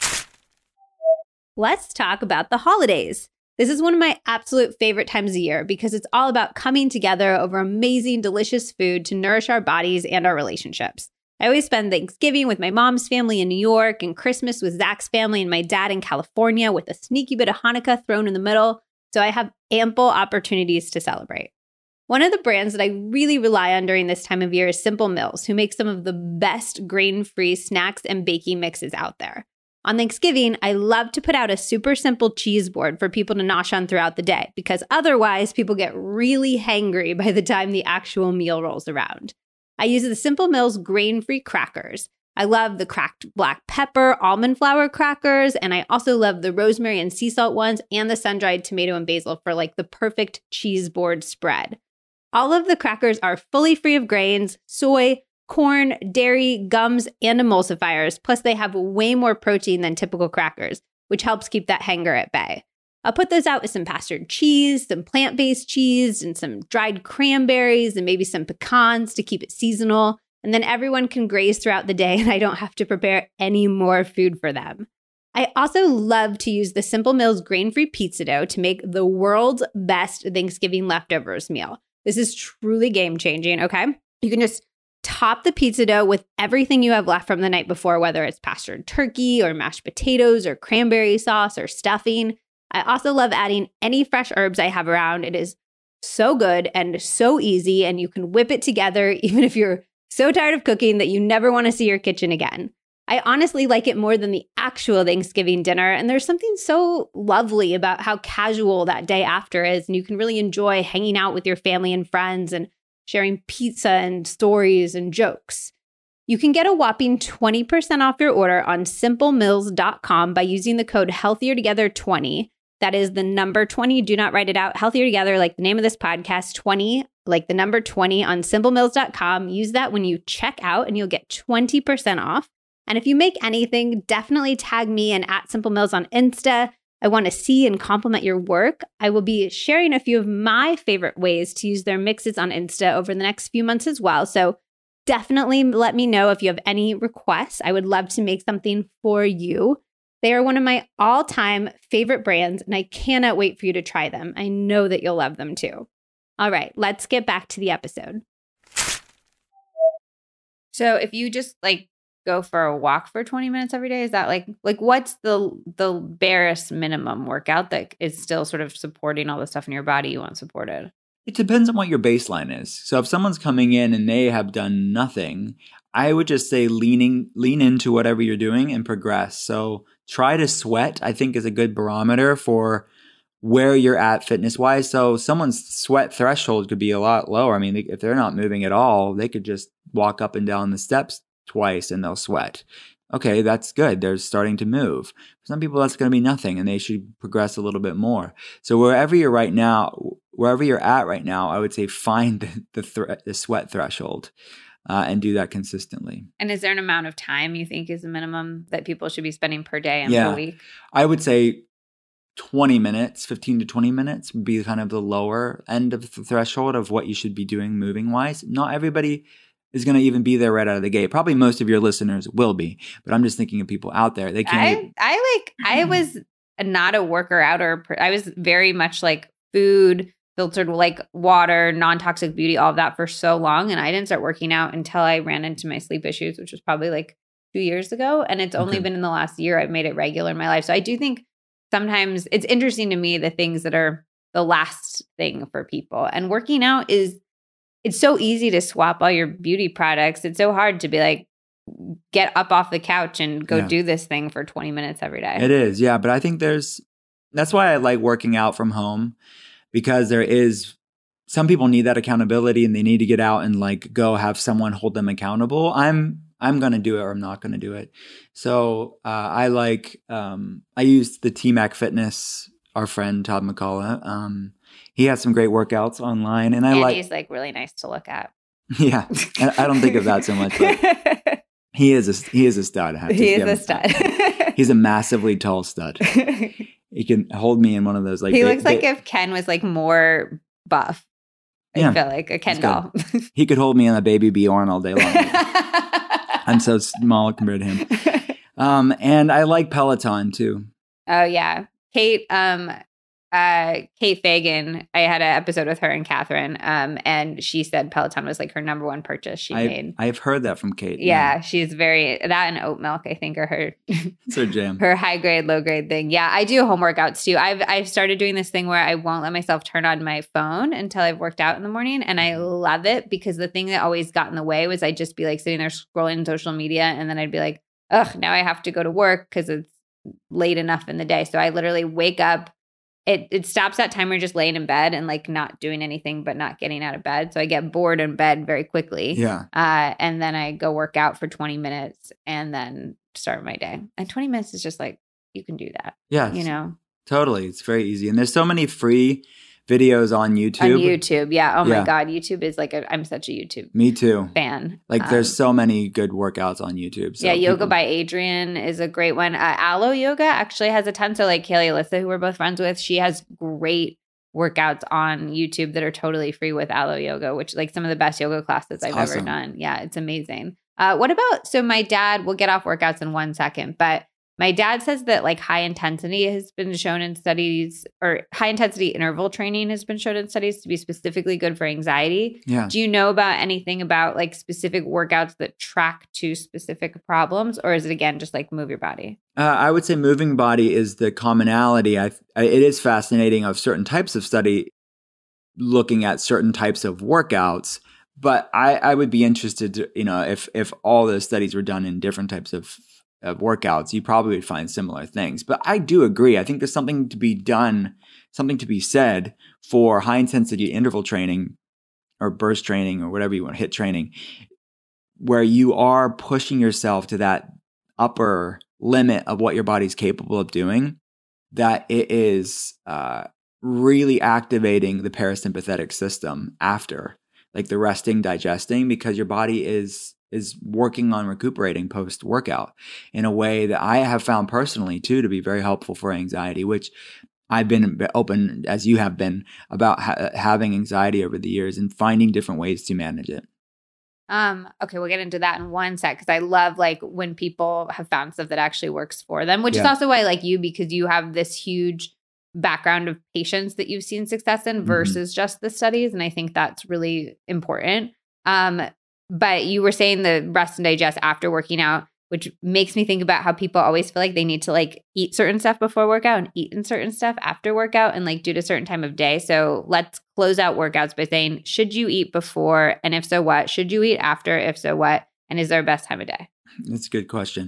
Let's talk about the holidays. This is one of my absolute favorite times of year because it's all about coming together over amazing, delicious food to nourish our bodies and our relationships. I always spend Thanksgiving with my mom's family in New York and Christmas with Zach's family and my dad in California with a sneaky bit of Hanukkah thrown in the middle, so I have ample opportunities to celebrate. One of the brands that I really rely on during this time of year is Simple Mills, who make some of the best grain-free snacks and baking mixes out there. On Thanksgiving, I love to put out a super simple cheese board for people to nosh on throughout the day because otherwise people get really hangry by the time the actual meal rolls around. I use the Simple Mills grain-free crackers. I love the cracked black pepper, almond flour crackers, and I also love the rosemary and sea salt ones and the sun-dried tomato and basil for like the perfect cheese board spread. All of the crackers are fully free of grains, soy, corn, dairy, gums, and emulsifiers. Plus, they have way more protein than typical crackers, which helps keep that hanger at bay. I'll put those out with some pastured cheese, some plant-based cheese, and some dried cranberries, and maybe some pecans to keep it seasonal. And then everyone can graze throughout the day, and I don't have to prepare any more food for them. I also love to use the Simple Mills grain-free pizza dough to make the world's best Thanksgiving leftovers meal. This is truly game-changing, okay? You can just top the pizza dough with everything you have left from the night before, whether it's pastured turkey or mashed potatoes or cranberry sauce or stuffing. I also love adding any fresh herbs I have around. It is so good and so easy, and you can whip it together even if you're so tired of cooking that you never want to see your kitchen again. I honestly like it more than the actual Thanksgiving dinner, and there's something so lovely about how casual that day after is, and you can really enjoy hanging out with your family and friends and sharing pizza and stories and jokes. You can get a whopping twenty percent off your order on simple mills dot com by using the code healthier together twenty. That is the number twenty. Do not write it out. Healthier Together, like the name of this podcast, twenty, like the number twenty on simple mills dot com. Use that when you check out and you'll get twenty percent off. And if you make anything, definitely tag me and at Simple Mills on Insta. I want to see and compliment your work. I will be sharing a few of my favorite ways to use their mixes on Insta over the next few months as well. So definitely let me know if you have any requests. I would love to make something for you. They are one of my all-time favorite brands, and I cannot wait for you to try them. I know that you'll love them too. All right, let's get back to the episode. So if you just like go for a walk for twenty minutes every day, is that like, like what's the the barest minimum workout that is still sort of supporting all the stuff in your body you want supported? It depends on what your baseline is. So if someone's coming in and they have done nothing, I would just say leaning, lean into whatever you're doing and progress. So try to sweat, I think, is a good barometer for where you're at fitness-wise. So someone's sweat threshold could be a lot lower. I mean, if they're not moving at all, they could just walk up and down the steps twice and they'll sweat. Okay, that's good. They're starting to move. For some people, that's going to be nothing, and they should progress a little bit more. So wherever you're right now, wherever you're at right now, I would say find the the, thre- the sweat threshold uh, and do that consistently. And is there an amount of time you think is the minimum that people should be spending per day and yeah, per week? I would say twenty minutes, fifteen to twenty minutes would be kind of the lower end of the threshold of what you should be doing moving wise. Not everybody is going to even be there right out of the gate. Probably most of your listeners will be, but I'm just thinking of people out there. They can't. I, I like, I was not a worker outer. I was very much like food, filtered like water, non-toxic beauty, all of that for so long. And I didn't start working out until I ran into my sleep issues, which was probably like two years ago. And it's only okay. been in the last year I've made it regular in my life. So I do think sometimes it's interesting to me, the things that are the last thing for people. And working out is, it's so easy to swap all your beauty products. It's so hard to be like, get up off the couch and go yeah. do this thing for twenty minutes every day. It is. Yeah. But I think there's, that's why I like working out from home, because there is, some people need that accountability and they need to get out and like go have someone hold them accountable. I'm, I'm going to do it or I'm not going to do it. So uh, I like, um, I used the T-Mac Fitness, our friend Todd McCullough. Um, he has some great workouts online, and I and like. He's like really nice to look at. Yeah, I don't think of that so much, but he is a he is a stud. I have to he is a stud. He's a massively tall stud. He can hold me in one of those. Like he they, looks like they, if Ken was like more buff. I yeah, feel like a Ken doll. He could hold me in a baby Bjorn all day long. I'm so small compared to him. Um, and I like Peloton too. Oh yeah, Kate. Um. Uh, Kate Fagan, I had an episode with her and Catherine, um, and she said Peloton was like her number one purchase she I've, made. I've heard that from Kate. Yeah, yeah, she's very, that and oat milk, I think, are her, it's her jam. Her high grade, low grade thing. Yeah, I do home workouts too. I've I've started doing this thing where I won't let myself turn on my phone until I've worked out in the morning, and I love it because the thing that always got in the way was I'd just be like sitting there scrolling social media, and then I'd be like, ugh, now I have to go to work because it's late enough in the day. So I literally wake up. It it stops that time where you're just laying in bed and like not doing anything but not getting out of bed. So I get bored in bed very quickly. Yeah. Uh, and then I go work out for twenty minutes and then start my day. And twenty minutes is just like, you can do that. Yeah. You know? Totally. It's very easy. And there's so many free videos on YouTube. On YouTube. Yeah. Oh Yeah. my God. YouTube is like, a, I'm such a YouTube Me too. fan. Like Um, there's so many good workouts on YouTube. So yeah, Yoga people- by Adriene is a great one. Uh, Aloe Yoga actually has a ton. So like Kaylee Alyssa, who we're both friends with, she has great workouts on YouTube that are totally free with Aloe Yoga, which like some of the best yoga classes I've awesome. ever done. Yeah, it's amazing. Uh, what about, so my dad, we'll get off workouts in one second, but my dad says that like high intensity has been shown in studies, or high intensity interval training has been shown in studies to be specifically good for anxiety. Yeah. Do you know about anything about like specific workouts that track to specific problems, or is it again just like move your body? Uh, I would say moving body is the commonality. I, I, it is fascinating of certain types of study looking at certain types of workouts, but I, I would be interested to, you know, if if all the studies were done in different types of, of workouts, you probably would find similar things. But I do agree. I think there's something to be done, something to be said for high intensity interval training or burst training or whatever you want, HIIT training, where you are pushing yourself to that upper limit of what your body's capable of doing, that it is uh, really activating the parasympathetic system after, like the resting, digesting, because your body is is working on recuperating post-workout in a way that I have found personally too to be very helpful for anxiety, which I've been open, as you have been, about ha- having anxiety over the years and finding different ways to manage it. Um, okay, we'll get into that in one sec, because I love like when people have found stuff that actually works for them, which is Yeah. also why I like you, because you have this huge background of patients that you've seen success in versus just the studies. And I think that's really important. Um, but you were saying the rest and digest after working out, which makes me think about how people always feel like they need to like eat certain stuff before workout and eat in certain stuff after workout and like do it a certain time of day. So let's close out workouts by saying, should you eat before? And if so, what? Should you eat after? If so, what? And is there a best time of day? That's a good question.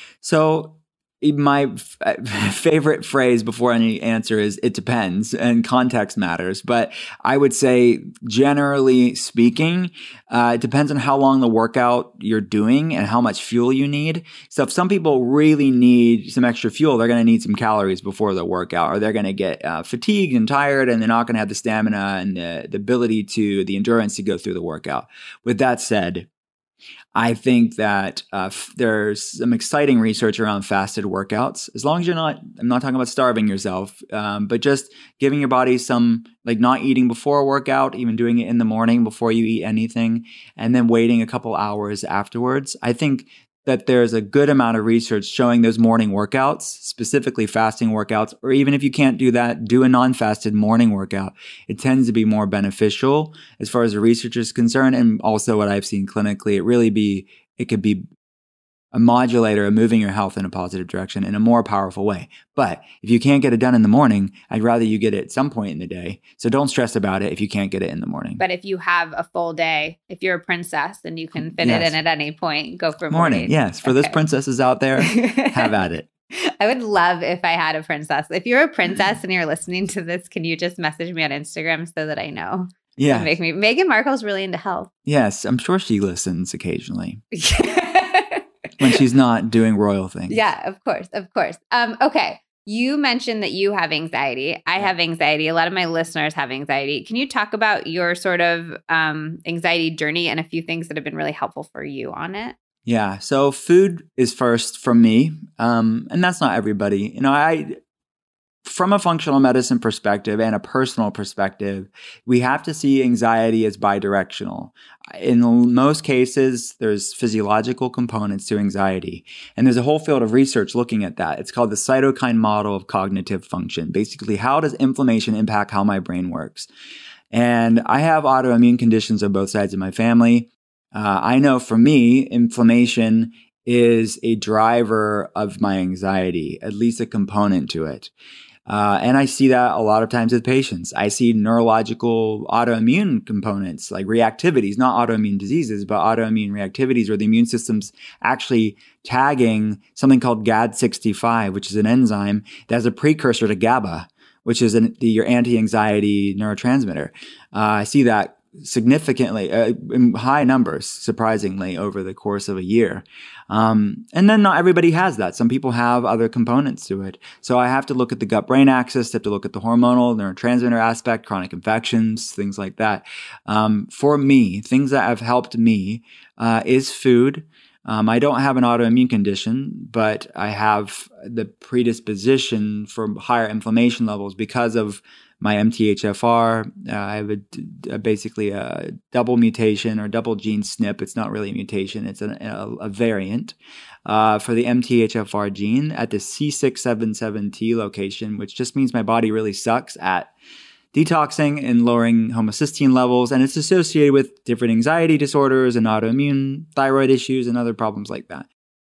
So my f- favorite phrase before any answer is it depends, and context matters. But I would say, generally speaking, uh, it depends on how long the workout you're doing and how much fuel you need. So if some people really need some extra fuel, they're going to need some calories before the workout, or they're going to get uh, fatigued and tired, and they're not going to have the stamina and the, the ability to, the endurance to go through the workout. With that said, I think that uh, f- there's some exciting research around fasted workouts. As long as you're not, I'm not talking about starving yourself, um, but just giving your body some, like not eating before a workout, even doing it in the morning before you eat anything, and then waiting a couple hours afterwards. I think that there's a good amount of research showing those morning workouts, specifically fasting workouts, or even if you can't do that, do a non-fasted morning workout. It tends to be more beneficial as far as the research is concerned. And also what I've seen clinically, it really be, it could be a modulator of moving your health in a positive direction in a more powerful way. But if you can't get it done in the morning, I'd rather you get it at some point in the day. So don't stress about it if you can't get it in the morning. But if you have a full day, if you're a princess and you can fit Yes. it in at any point, go for Morning, morning. yes. For those Okay. princesses out there, have at it. I would love if I had a princess. If you're a princess and you're listening to this, can you just message me on Instagram so that I know? Yeah. Make me. Meghan Markle's really into health. Yes, I'm sure she listens occasionally when she's not doing royal things. Yeah, of course, of course. Um, okay. You mentioned that you have anxiety. I have anxiety. A lot of my listeners have anxiety. Can you talk about your sort of um, anxiety journey and a few things that have been really helpful for you on it? Yeah. So food is first for me. Um, and that's not everybody. You know, I, from a functional medicine perspective and a personal perspective, we have to see anxiety as bidirectional. In most cases, there's physiological components to anxiety. And there's a whole field of research looking at that. It's called the cytokine model of cognitive function. Basically, how does inflammation impact how my brain works? And I have autoimmune conditions on both sides of my family. Uh, I know for me, inflammation is a driver of my anxiety, at least a component to it. Uh, and I see that a lot of times with patients. I see neurological autoimmune components like reactivities, not autoimmune diseases, but autoimmune reactivities where the immune system's actually tagging something called G A D sixty-five, which is an enzyme that has a precursor to GABA, which is an, the, your anti-anxiety neurotransmitter. Uh, I see that significantly uh, in high numbers, surprisingly, over the course of a year. Um, and then not everybody has that. Some people have other components to it. So I have to look at the gut-brain axis, I have to look at the hormonal, neurotransmitter aspect, chronic infections, things like that. Um, for me, things that have helped me uh, is food. Um, I don't have an autoimmune condition, but I have the predisposition for higher inflammation levels because of my M T H F R. Uh, I have a, a, basically a double mutation or double gene S N P. It's not really a mutation. It's a, a, a variant uh, for the M T H F R gene at the C six seven seven T location, which just means my body really sucks at detoxing and lowering homocysteine levels, and it's associated with different anxiety disorders and autoimmune thyroid issues and other problems like that.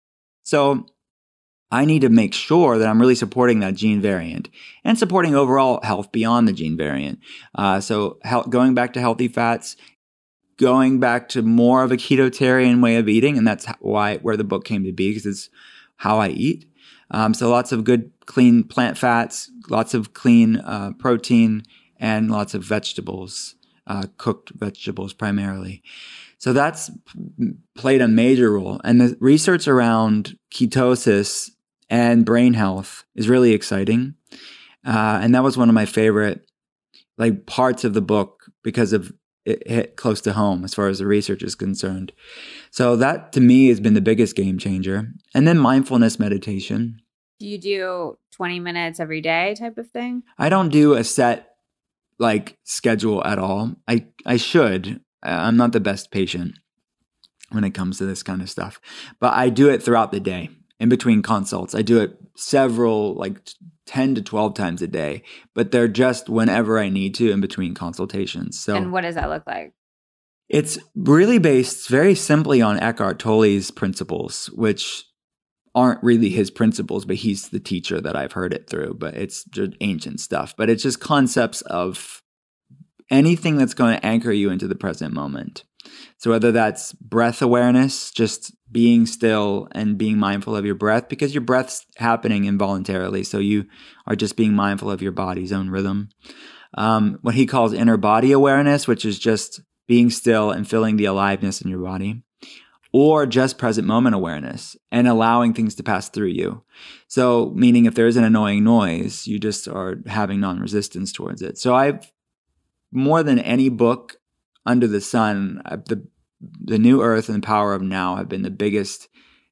So I need to make sure that I'm really supporting that gene variant and supporting overall health beyond the gene variant. Uh, so he- going back to healthy fats, going back to more of a ketotarian way of eating, and that's why where the book came to be, because it's how I eat. Um, so lots of good, clean plant fats, lots of clean uh, protein, and lots of vegetables, uh, cooked vegetables primarily. So that's played a major role. And the research around ketosis and brain health is really exciting. Uh, and that was one of my favorite like parts of the book because of it hit close to home as far as the research is concerned. So that to me has been the biggest game changer. And then mindfulness meditation. Do you do twenty minutes every day type of thing? I don't do a set like schedule at all. I, I should. I'm not the best patient when it comes to this kind of stuff, but I do it throughout the day in between consults. I do it several, like ten to twelve times a day, but they're just whenever I need to in between consultations. So, and what does that look like? It's really based very simply on Eckhart Tolle's principles, which aren't really his principles, but he's the teacher that I've heard it through, but it's just ancient stuff. But it's just concepts of anything that's going to anchor you into the present moment. So whether that's breath awareness, just being still and being mindful of your breath, because your breath's happening involuntarily. So you are just being mindful of your body's own rhythm. Um, what he calls inner body awareness, which is just being still and feeling the aliveness in your body. Or just present moment awareness and allowing things to pass through you. So meaning if there's an annoying noise, you just are having non-resistance towards it. So I've, more than any book under the sun, I've, the the New Earth and the Power of Now have been the biggest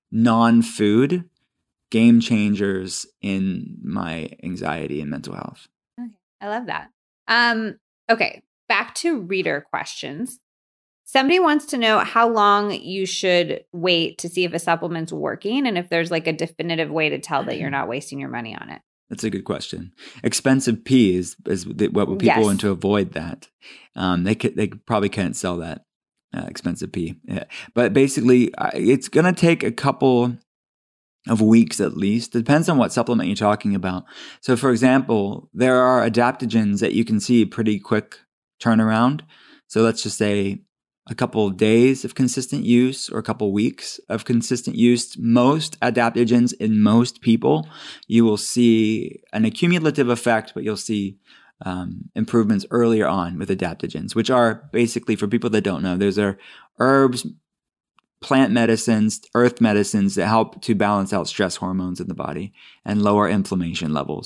non-food game changers in my anxiety and mental health. Okay, I love that. Um, okay, back to reader questions. Somebody wants to know how long you should wait to see if a supplement's working and if there's like a definitive way to tell that you're not wasting your money on it. That's a good question. Expensive P is, is what people Yes. want to avoid that. Um, they could, they probably can't sell that uh, expensive P. Yeah. But basically, it's going to take a couple of weeks at least. Depends on what supplement you're talking about. So, for example, there are adaptogens that you can see pretty quick turnaround. So let's just say a couple of days of consistent use or a couple of weeks of consistent use. Most adaptogens in most people, you will see an accumulative effect, but you'll see um, improvements earlier on with adaptogens, which are basically, for people that don't know, those are herbs, plant medicines, earth medicines that help to balance out stress hormones in the body and lower inflammation levels.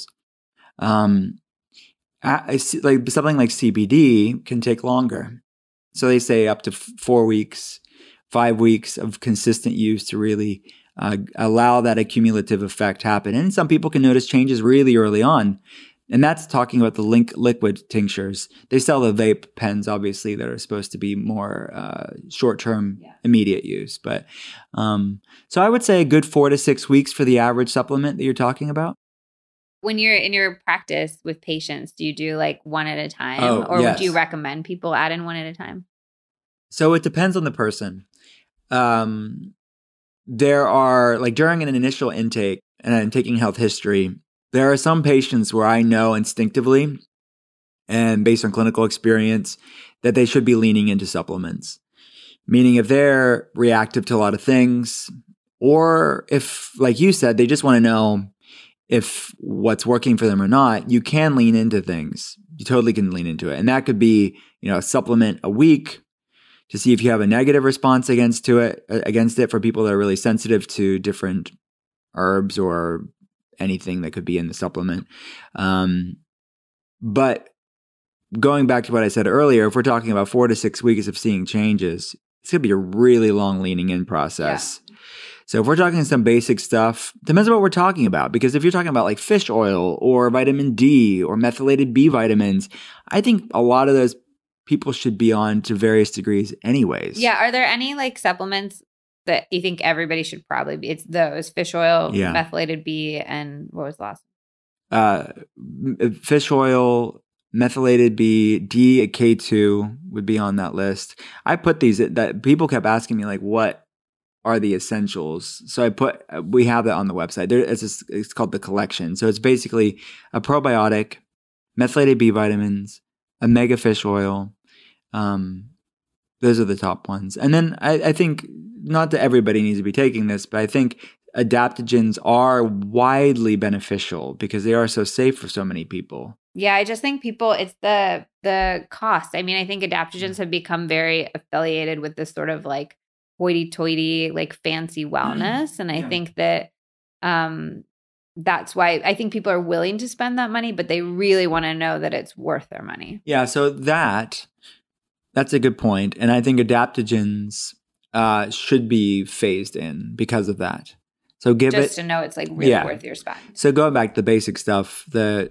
Um, I, like something like C B D can take longer. So they say up to f- four weeks, five weeks of consistent use to really uh, allow that accumulative effect happen. And some people can notice changes really early on. And that's talking about the link liquid tinctures. They sell the vape pens, obviously, that are supposed to be more uh, short-term, yeah. immediate use. But um, so I would say a good four to six weeks for the average supplement that you're talking about. When you're in your practice with patients, do you do like one at a time? Oh, or yes. do you recommend people add in one at a time? So it depends on the person. Um, there are, like during an initial intake and I'm taking health history, There are some patients where I know instinctively and based on clinical experience that they should be leaning into supplements. Meaning if they're reactive to a lot of things, or if, like you said, they just want to know if what's working for them or not, you can lean into things. You totally can lean into it. And that could be, you know, a supplement a week to see if you have a negative response against to it, against it for people that are really sensitive to different herbs or anything that could be in the supplement. Um, but going back to what I said earlier, if we're talking about four to six weeks of seeing changes, it's going to be a really long leaning in process. Yeah. So if we're talking some basic stuff, depends on what we're talking about. Because if you're talking about like fish oil or vitamin D or methylated B vitamins, I think a lot of those people should be on to various degrees anyways. Yeah. Are there any like supplements that you think everybody should probably be? It's those fish oil, yeah. methylated B, and what was the last one? Uh, fish oil, methylated B, D, K two would be on that list. I put these that people kept asking me like, what are the essentials? So I put, we have that on the website. There, it's, just, it's called the collection. So it's basically a probiotic, methylated B vitamins, omega fish oil. Um, those are the top ones. And then I, I think not that everybody needs to be taking this, but I think adaptogens are widely beneficial because they are so safe for so many people. Yeah, I just think people, it's the the cost. I mean, I think adaptogens have become very affiliated with this sort of like hoity-toity, like fancy wellness. And I yeah. think that um, that's why I think people are willing to spend that money, but they really want to know that it's worth their money. Yeah, so that, that's a good point. And I think adaptogens uh, should be phased in because of that. So give just it, to know it's like really yeah. worth your spend. So going back to the basic stuff, the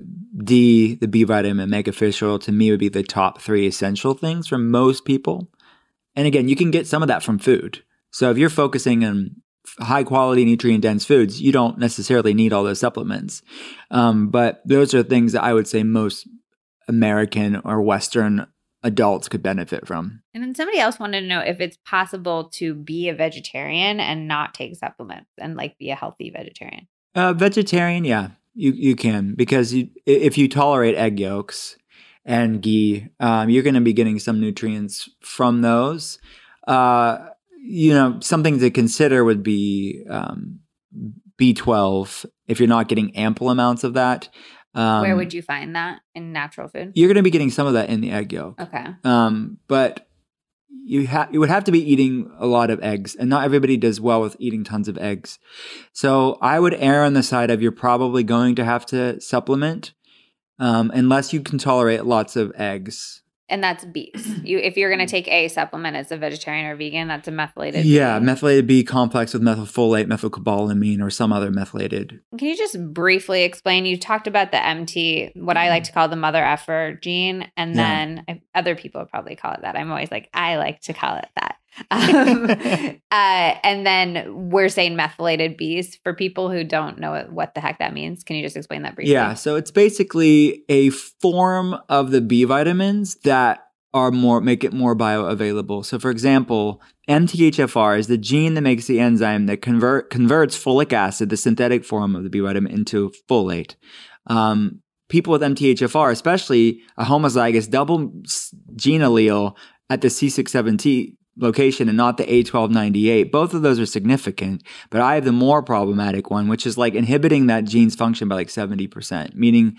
D, the B vitamin, omega fish oil, to me would be the top three essential things for most people. And again, you can get some of that from food. So if you're focusing on high quality nutrient dense foods, you don't necessarily need all those supplements. Um, but those are things that I would say most American or Western adults could benefit from. And then somebody else wanted to know if it's possible to be a vegetarian and not take supplements and like be a healthy vegetarian. Uh, vegetarian, yeah, you you can, because you, if you tolerate egg yolks and ghee, um, you're going to be getting some nutrients from those. Uh, you know, something to consider would be um, B twelve if you're not getting ample amounts of that. Um, Where would you find that in natural food? You're going to be getting some of that in the egg yolk. Okay. Um, but you have you would have to be eating a lot of eggs, and not everybody does well with eating tons of eggs. So I would err on the side of you're probably going to have to supplement, um, unless you can tolerate lots of eggs. And that's B's. You, if you're going to take a supplement as a vegetarian or vegan, that's a methylated Yeah, B. methylated B complex with methylfolate, methylcobalamin, or some other methylated. Can you just briefly explain? You talked about the M T, what I like to call the mother effer gene, and then yeah. other people probably call it that. I'm always like, I like to call it that. Um, uh, and then we're saying methylated B's for people who don't know what the heck that means. Can you just explain that briefly? Yeah, so it's basically a form of the B vitamins that are more make it more bioavailable. So for example, M T H F R is the gene that makes the enzyme that convert converts folic acid, the synthetic form of the B vitamin, into folate. Um, people with M T H F R, especially a homozygous double gene allele at the C six seven T location and not the A twelve ninety-eight. Both of those are significant, but I have the more problematic one, which is like inhibiting that gene's function by like seventy percent, meaning,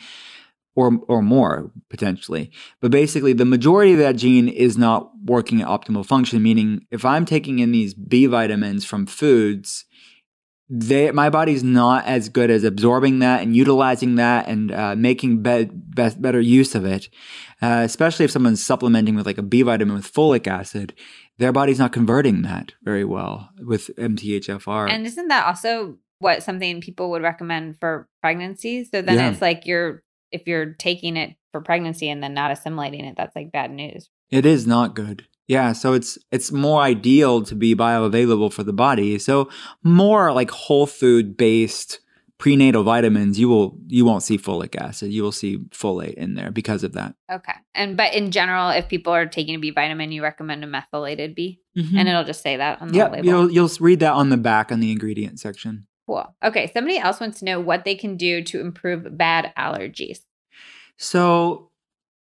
or or more potentially. But basically, the majority of that gene is not working at optimal function, meaning if I'm taking in these B vitamins from foods, they, my body's not as good as absorbing that and utilizing that and uh, making be- be- better use of it, uh, especially if someone's supplementing with like a B vitamin with folic acid. Their body's not converting that very well with M T H F R. And isn't that also what something people would recommend for pregnancy? So then yeah. it's like you're, if you're taking it for pregnancy and then not assimilating it, that's like bad news. It is not good. Yeah, so it's it's more ideal to be bioavailable for the body. So more like whole food based prenatal vitamins, you will you won't see folic acid. You will see folate in there because of that. Okay. And but in general, if people are taking a B vitamin, you recommend a methylated B, mm-hmm. and it'll just say that on the yep, label. You'll you'll read that on the back on the ingredient section. Cool. Okay. Somebody else wants to know what they can do to improve bad allergies. So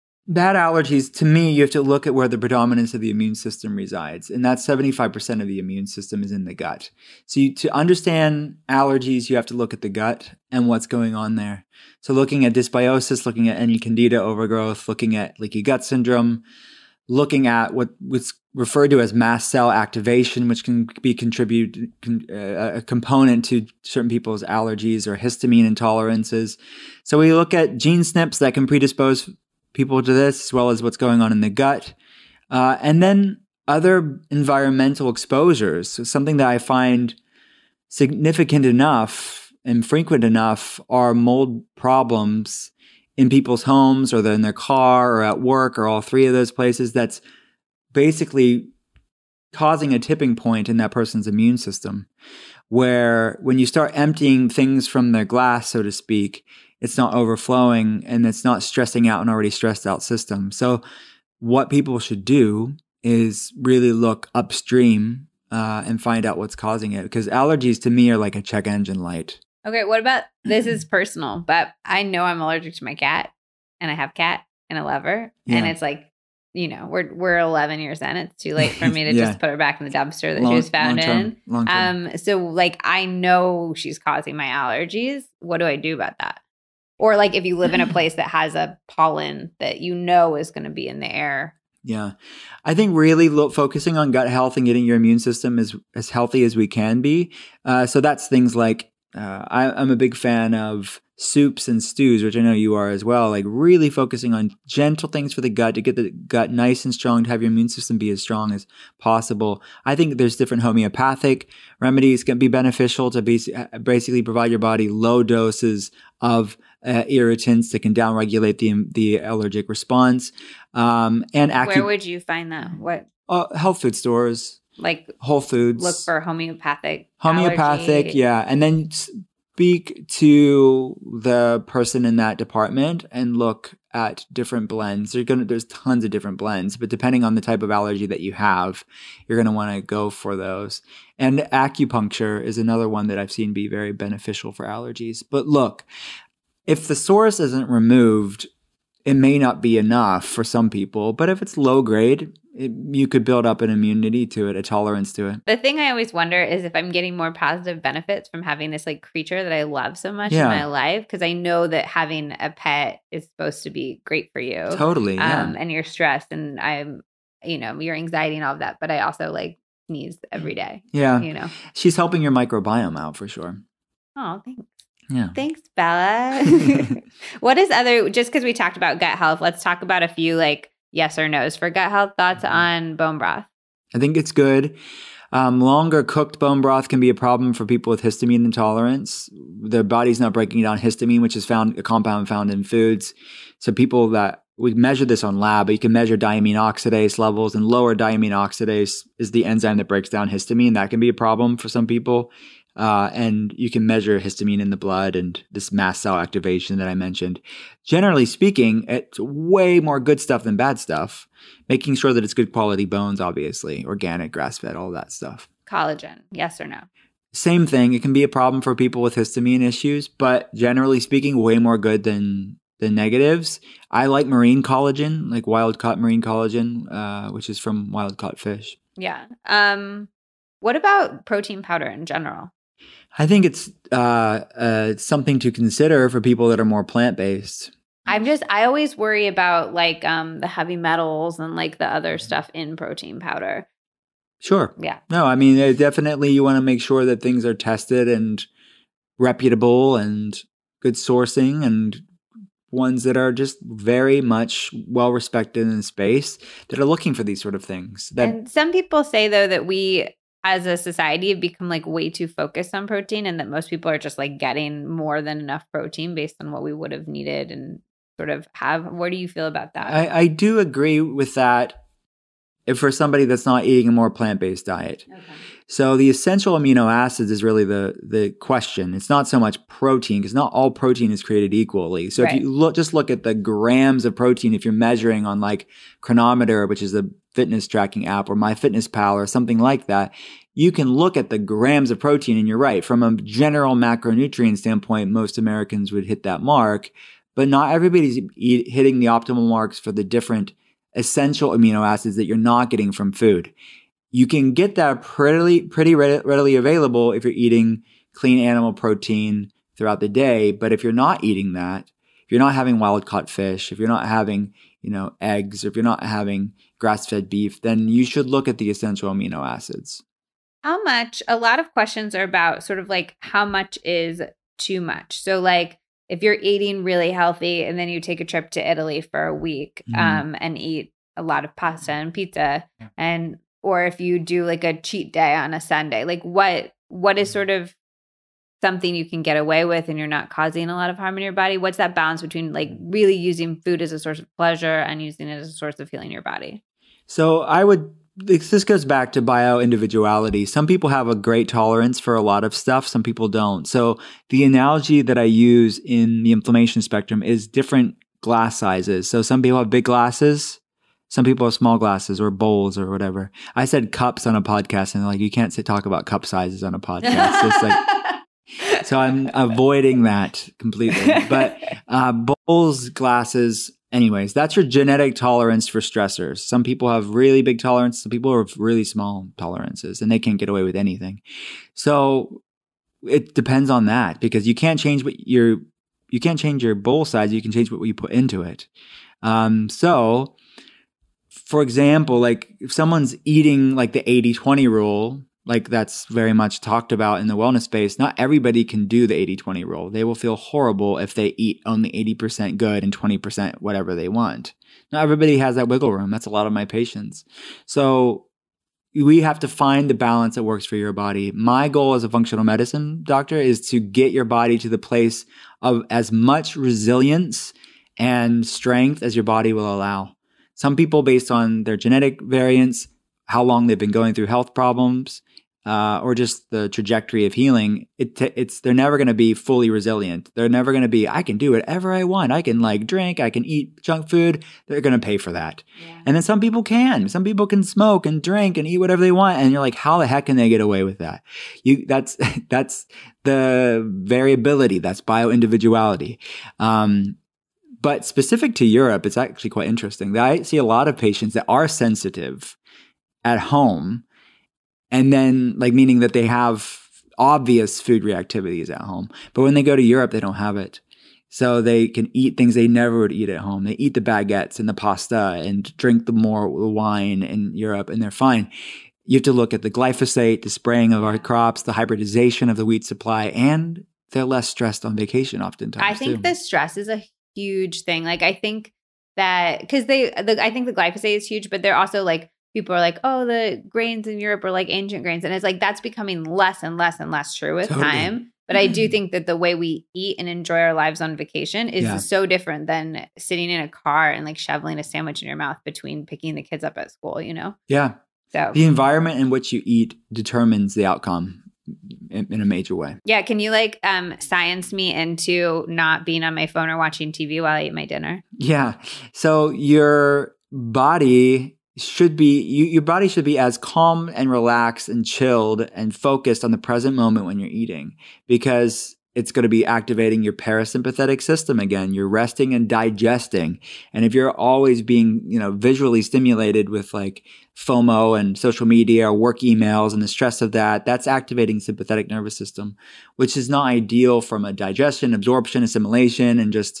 bad allergies, to me, you have to look at where the predominance of the immune system resides. And that's seventy-five percent of the immune system is in the gut. So you, to understand allergies, you have to look at the gut and what's going on there. So looking at dysbiosis, looking at any candida overgrowth, looking at leaky gut syndrome, looking at what was referred to as mast cell activation, which can be contribute uh, a component to certain people's allergies or histamine intolerances. So we look at gene S N Ps that can predispose people to this, as well as what's going on in the gut. Uh, and then other environmental exposures. So something that I find significant enough and frequent enough are mold problems in people's homes or in their car or at work or all three of those places that's basically causing a tipping point in that person's immune system, where when you start emptying things from their glass, so to speak, it's not overflowing and it's not stressing out an already stressed out system. So what people should do is really look upstream uh, and find out what's causing it, because allergies to me are like a check engine light. Okay, what about, this is personal, but I know I'm allergic to my cat, and I have cat and I love her. Yeah. And it's like, you know, we're we're eleven years in. It's too late for me to yeah. just put her back in the dumpster that long, she was found long-term, in. Long-term. Um, so like, I know she's causing my allergies. What do I do about that? Or like if you live in a place that has a pollen that you know is going to be in the air. Yeah. I think really lo- focusing on gut health and getting your immune system as, as healthy as we can be. Uh, so that's things like, uh, I, I'm a big fan of soups and stews, which I know you are as well, like really focusing on gentle things for the gut to get the gut nice and strong, to have your immune system be as strong as possible. I think there's different homeopathic remedies can be beneficial to be, basically provide your body low doses of uh, irritants that can downregulate the the allergic response. Um, and acu- Where would you find that? What? Uh, health food stores. Like Whole Foods. Look for homeopathic. Homeopathic, allergy. yeah. And then speak to the person in that department and look at different blends. There's gonna there's tons of different blends, but depending on the type of allergy that you have, you're gonna want to go for those. And acupuncture is another one that I've seen be very beneficial for allergies. But look, if the source isn't removed, it may not be enough for some people, but if it's low grade, it, you could build up an immunity to it, a tolerance to it. The thing I always wonder is if I'm getting more positive benefits from having this like creature that I love so much yeah. in my life, because I know that having a pet is supposed to be great for you. Totally. Yeah. Um, and you're stressed and I'm, you know, your anxiety and all of that, but I also like sneeze every day. Yeah. You know, she's helping your microbiome out for sure. Oh, thanks. Yeah. Thanks, Bella. What is other, just because we talked about gut health, let's talk about a few like yes or no's for gut health. Thoughts on bone broth? I think it's good. Um, longer cooked bone broth can be a problem for people with histamine intolerance. Their body's not breaking down histamine, which is found a compound found in foods. So people that, we measure this on lab, but you can measure diamine oxidase levels, and lower diamine oxidase is the enzyme that breaks down histamine. That can be a problem for some people. Uh, and you can measure histamine in the blood and this mast cell activation that I mentioned. Generally speaking, it's way more good stuff than bad stuff. Making sure that it's good quality bones, obviously, organic, grass-fed, all that stuff. Collagen, yes or no? Same thing. It can be a problem for people with histamine issues, but generally speaking, way more good than than negatives. I like marine collagen, like wild-caught marine collagen, uh, which is from wild-caught fish. Yeah. Um, what about protein powder in general? I think it's uh, uh, something to consider for people that are more plant-based. I'm just, I always worry about like um, the heavy metals and like the other stuff in protein powder. Sure. Yeah. No, I mean, definitely you want to make sure that things are tested and reputable and good sourcing and ones that are just very much well-respected in the space that are looking for these sort of things. That- and some people say, though, that we as a society have become like way too focused on protein and that most people are just like getting more than enough protein based on what we would have needed and sort of have. What do you feel about that? I, I do agree with that if for somebody that's not eating a more plant-based diet. Okay. So the essential amino acids is really the the question. It's not so much protein, because not all protein is created equally. So right. if you look, just look at the grams of protein, if you're measuring on like Chronometer, which is a fitness tracking app, or MyFitnessPal or something like that, you can look at the grams of protein, and you're right. From a general macronutrient standpoint, most Americans would hit that mark, but not everybody's eat, hitting the optimal marks for the different essential amino acids that you're not getting from food. You can get that pretty, pretty readily available if you're eating clean animal protein throughout the day. But if you're not eating that, if you're not having wild caught fish, if you're not having, you know, eggs, or if you're not having grass-fed beef, then you should look at the essential amino acids. How much, a lot of questions are about sort of like how much is too much. So like if you're eating really healthy and then you take a trip to Italy for a week mm-hmm. um, and eat a lot of pasta and pizza, and or if you do like a cheat day on a Sunday, like what what is sort of something you can get away with and you're not causing a lot of harm in your body? What's that balance between like really using food as a source of pleasure and using it as a source of healing your body? So I would, this goes back to bio-individuality. Some people have a great tolerance for a lot of stuff. Some people don't. So the analogy that I use in the inflammation spectrum is different glass sizes. So some people have big glasses. Some people have small glasses or bowls or whatever. I said cups on a podcast, and they're like, you can't say, talk about cup sizes on a podcast. It's like, so I'm avoiding that completely. But uh, bowls, glasses, anyways, that's your genetic tolerance for stressors. Some people have really big tolerance. Some people have really small tolerances, and they can't get away with anything. So it depends on that, because you can't change what your you can't change your bowl size. You can change what you put into it. Um, so. For example, like if someone's eating like the eighty twenty rule, like that's very much talked about in the wellness space, not everybody can do the eighty twenty rule. They will feel horrible if they eat only eighty percent good and twenty percent whatever they want. Not everybody has that wiggle room. That's a lot of my patients. So we have to find the balance that works for your body. My goal as a functional medicine doctor is to get your body to the place of as much resilience and strength as your body will allow. Some people, based on their genetic variants, how long they've been going through health problems, uh, or just the trajectory of healing, it t- it's they're never going to be fully resilient. They're never going to be, I can do whatever I want. I can like drink, I can eat junk food. They're going to pay for that. Yeah. And then some people can. Some people can smoke and drink and eat whatever they want. And you're like, how the heck can they get away with that? You that's that's the variability. That's bio-individuality. Um, But specific to Europe, it's actually quite interesting. I see a lot of patients that are sensitive at home, and then like meaning that they have obvious food reactivities at home. But when they go to Europe, they don't have it. So they can eat things they never would eat at home. They eat the baguettes and the pasta and drink the more wine in Europe, and they're fine. You have to look at the glyphosate, the spraying of our crops, the hybridization of the wheat supply, and they're less stressed on vacation oftentimes. I think too. the stress is a huge thing. Like I think that because they, the, I think the glyphosate is huge, but they're also like people are like, oh, the grains in Europe are like ancient grains, and it's like that's becoming less and less and less true with totally. time. But I do think that the way we eat and enjoy our lives on vacation is yeah. so different than sitting in a car and like shoveling a sandwich in your mouth between picking the kids up at school. You know? Yeah. So the environment in which you eat determines the outcome. In, in a major way. Yeah. Can you like um, science me into not being on my phone or watching T V while I eat my dinner? Yeah. So your body should be, you, your body should be as calm and relaxed and chilled and focused on the present moment when you're eating, because it's going to be activating your parasympathetic system again. You're resting and digesting. And if you're always being, you know, visually stimulated with like FOMO and social media or work emails and the stress of that, that's activating sympathetic nervous system, which is not ideal from a digestion, absorption, assimilation, and just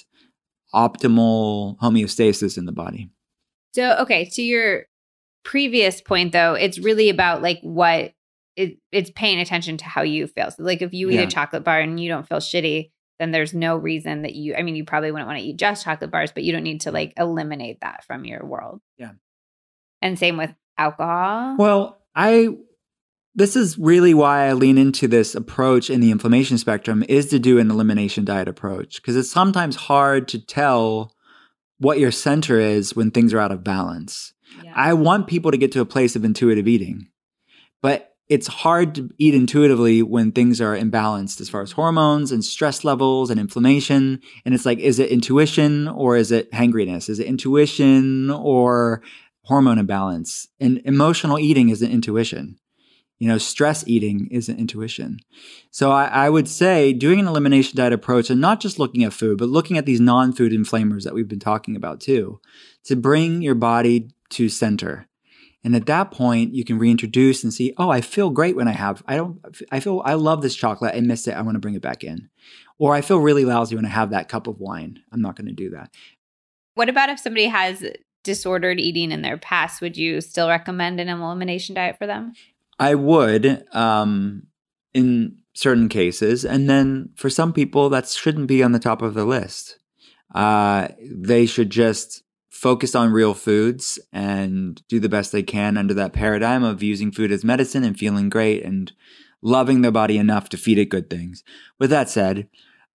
optimal homeostasis in the body. So, okay, to your previous point though, it's really about like what It, it's paying attention to how you feel. So like if you eat yeah. a chocolate bar and you don't feel shitty, then there's no reason that you, I mean, you probably wouldn't want to eat just chocolate bars, but you don't need to like eliminate that from your world. Yeah. And same with alcohol. Well, I, this is really why I lean into this approach in the inflammation spectrum, is to do an elimination diet approach. Because it's sometimes hard to tell what your center is when things are out of balance. Yeah. I want people to get to a place of intuitive eating, but it's hard to eat intuitively when things are imbalanced as far as hormones and stress levels and inflammation. And it's like, is it intuition or is it hangriness? Is it intuition or hormone imbalance? And emotional eating isn't intuition. You know, stress eating isn't intuition. So I, I would say doing an elimination diet approach and not just looking at food, but looking at these non-food inflamers that we've been talking about too, to bring your body to center. And at that point, you can reintroduce and see, oh, I feel great when I have, I don't, I feel, I love this chocolate. I miss it. I want to bring it back in. Or I feel really lousy when I have that cup of wine. I'm not going to do that. What about if somebody has disordered eating in their past? Would you still recommend an elimination diet for them? I would, um, in certain cases. And then for some people, that shouldn't be on the top of the list. Uh, they should just focus on real foods and do the best they can under that paradigm of using food as medicine and feeling great and loving their body enough to feed it good things. With that said,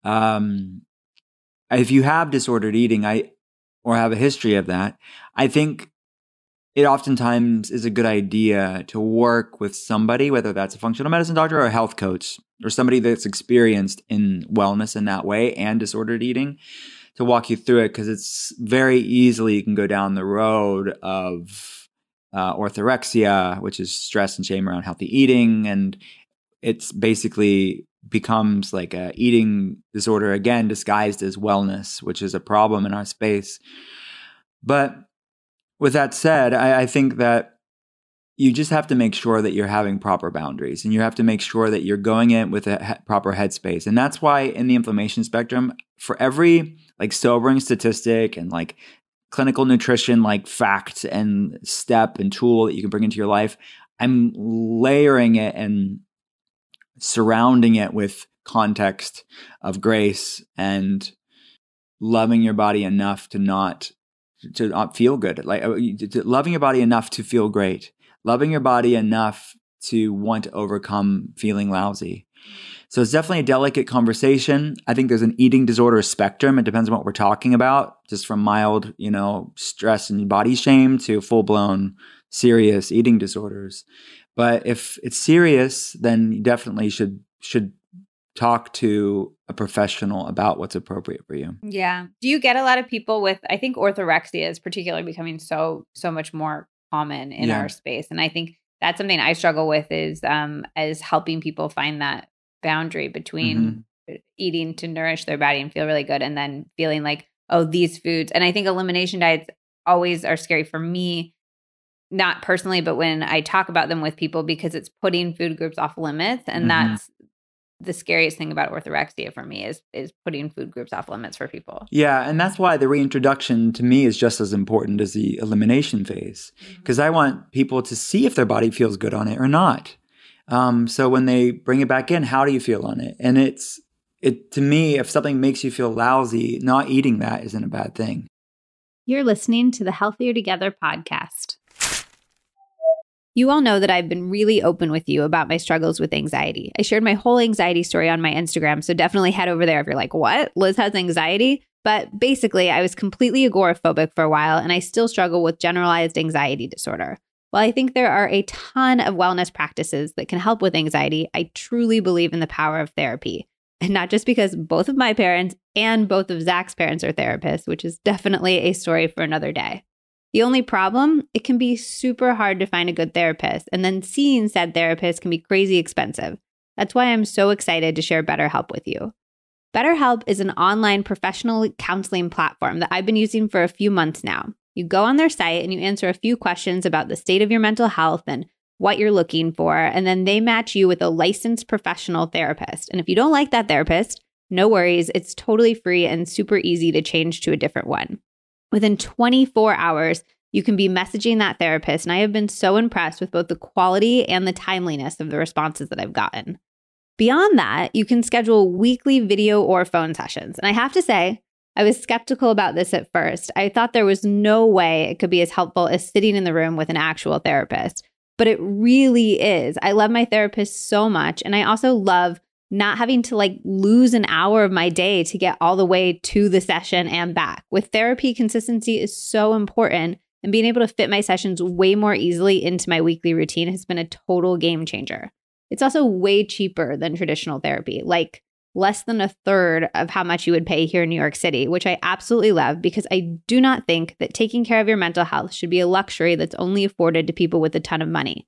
um, if you have disordered eating, I or have a history of that, I think it oftentimes is a good idea to work with somebody, whether that's a functional medicine doctor or a health coach or somebody that's experienced in wellness in that way and disordered eating, to walk you through it, because it's very easily you can go down the road of uh, orthorexia, which is stress and shame around healthy eating. And it's basically becomes like a eating disorder again, disguised as wellness, which is a problem in our space. But with that said, I, I think that you just have to make sure that you're having proper boundaries, and you have to make sure that you're going in with a he- proper headspace. And that's why in the inflammation spectrum, for every like sobering statistic and like clinical nutrition, like fact and step and tool that you can bring into your life, I'm layering it and surrounding it with context of grace and loving your body enough to not to not feel good, like loving your body enough to feel great, loving your body enough to want to overcome feeling lousy. So it's definitely a delicate conversation. I think there's an eating disorder spectrum. It depends on what we're talking about, just from mild, you know, stress and body shame to full-blown serious eating disorders. But if it's serious, then you definitely should should talk to a professional about what's appropriate for you. Yeah. Do you get a lot of people with, I think orthorexia is particularly becoming so, so much more common in Yeah. our space. And I think that's something I struggle with is, um, is helping people find that boundary between mm-hmm. eating to nourish their body and feel really good, and then feeling like, oh, these foods. And I think elimination diets always are scary for me, not personally, but when I talk about them with people, because it's putting food groups off limits. And mm-hmm. that's the scariest thing about orthorexia for me is is putting food groups off limits for people. Yeah, and that's why the reintroduction to me is just as important as the elimination phase, because mm-hmm. I want people to see if their body feels good on it or not. Um, so when they bring it back in, how do you feel on it? And it's it to me, if something makes you feel lousy, not eating that isn't a bad thing. You're listening to the Healthier Together podcast. You all know that I've been really open with you about my struggles with anxiety. I shared my whole anxiety story on my Instagram, so definitely head over there if you're like, what? Liz has anxiety? But basically, I was completely agoraphobic for a while, and I still struggle with generalized anxiety disorder. While I think there are a ton of wellness practices that can help with anxiety, I truly believe in the power of therapy. And not just because both of my parents and both of Zach's parents are therapists, which is definitely a story for another day. The only problem, it can be super hard to find a good therapist, and then seeing said therapist can be crazy expensive. That's why I'm so excited to share BetterHelp with you. BetterHelp is an online professional counseling platform that I've been using for a few months now. You go on their site and you answer a few questions about the state of your mental health and what you're looking for, and then they match you with a licensed professional therapist. And if you don't like that therapist, no worries, it's totally free and super easy to change to a different one. Within twenty-four hours, you can be messaging that therapist, and I have been so impressed with both the quality and the timeliness of the responses that I've gotten. Beyond that, you can schedule weekly video or phone sessions. And I have to say, I was skeptical about this at first. I thought there was no way it could be as helpful as sitting in the room with an actual therapist, but it really is. I love my therapist so much, and I also love not having to like lose an hour of my day to get all the way to the session and back. With therapy, consistency is so important, and being able to fit my sessions way more easily into my weekly routine has been a total game changer. It's also way cheaper than traditional therapy, like less than a third of how much you would pay here in New York City, which I absolutely love because I do not think that taking care of your mental health should be a luxury that's only afforded to people with a ton of money.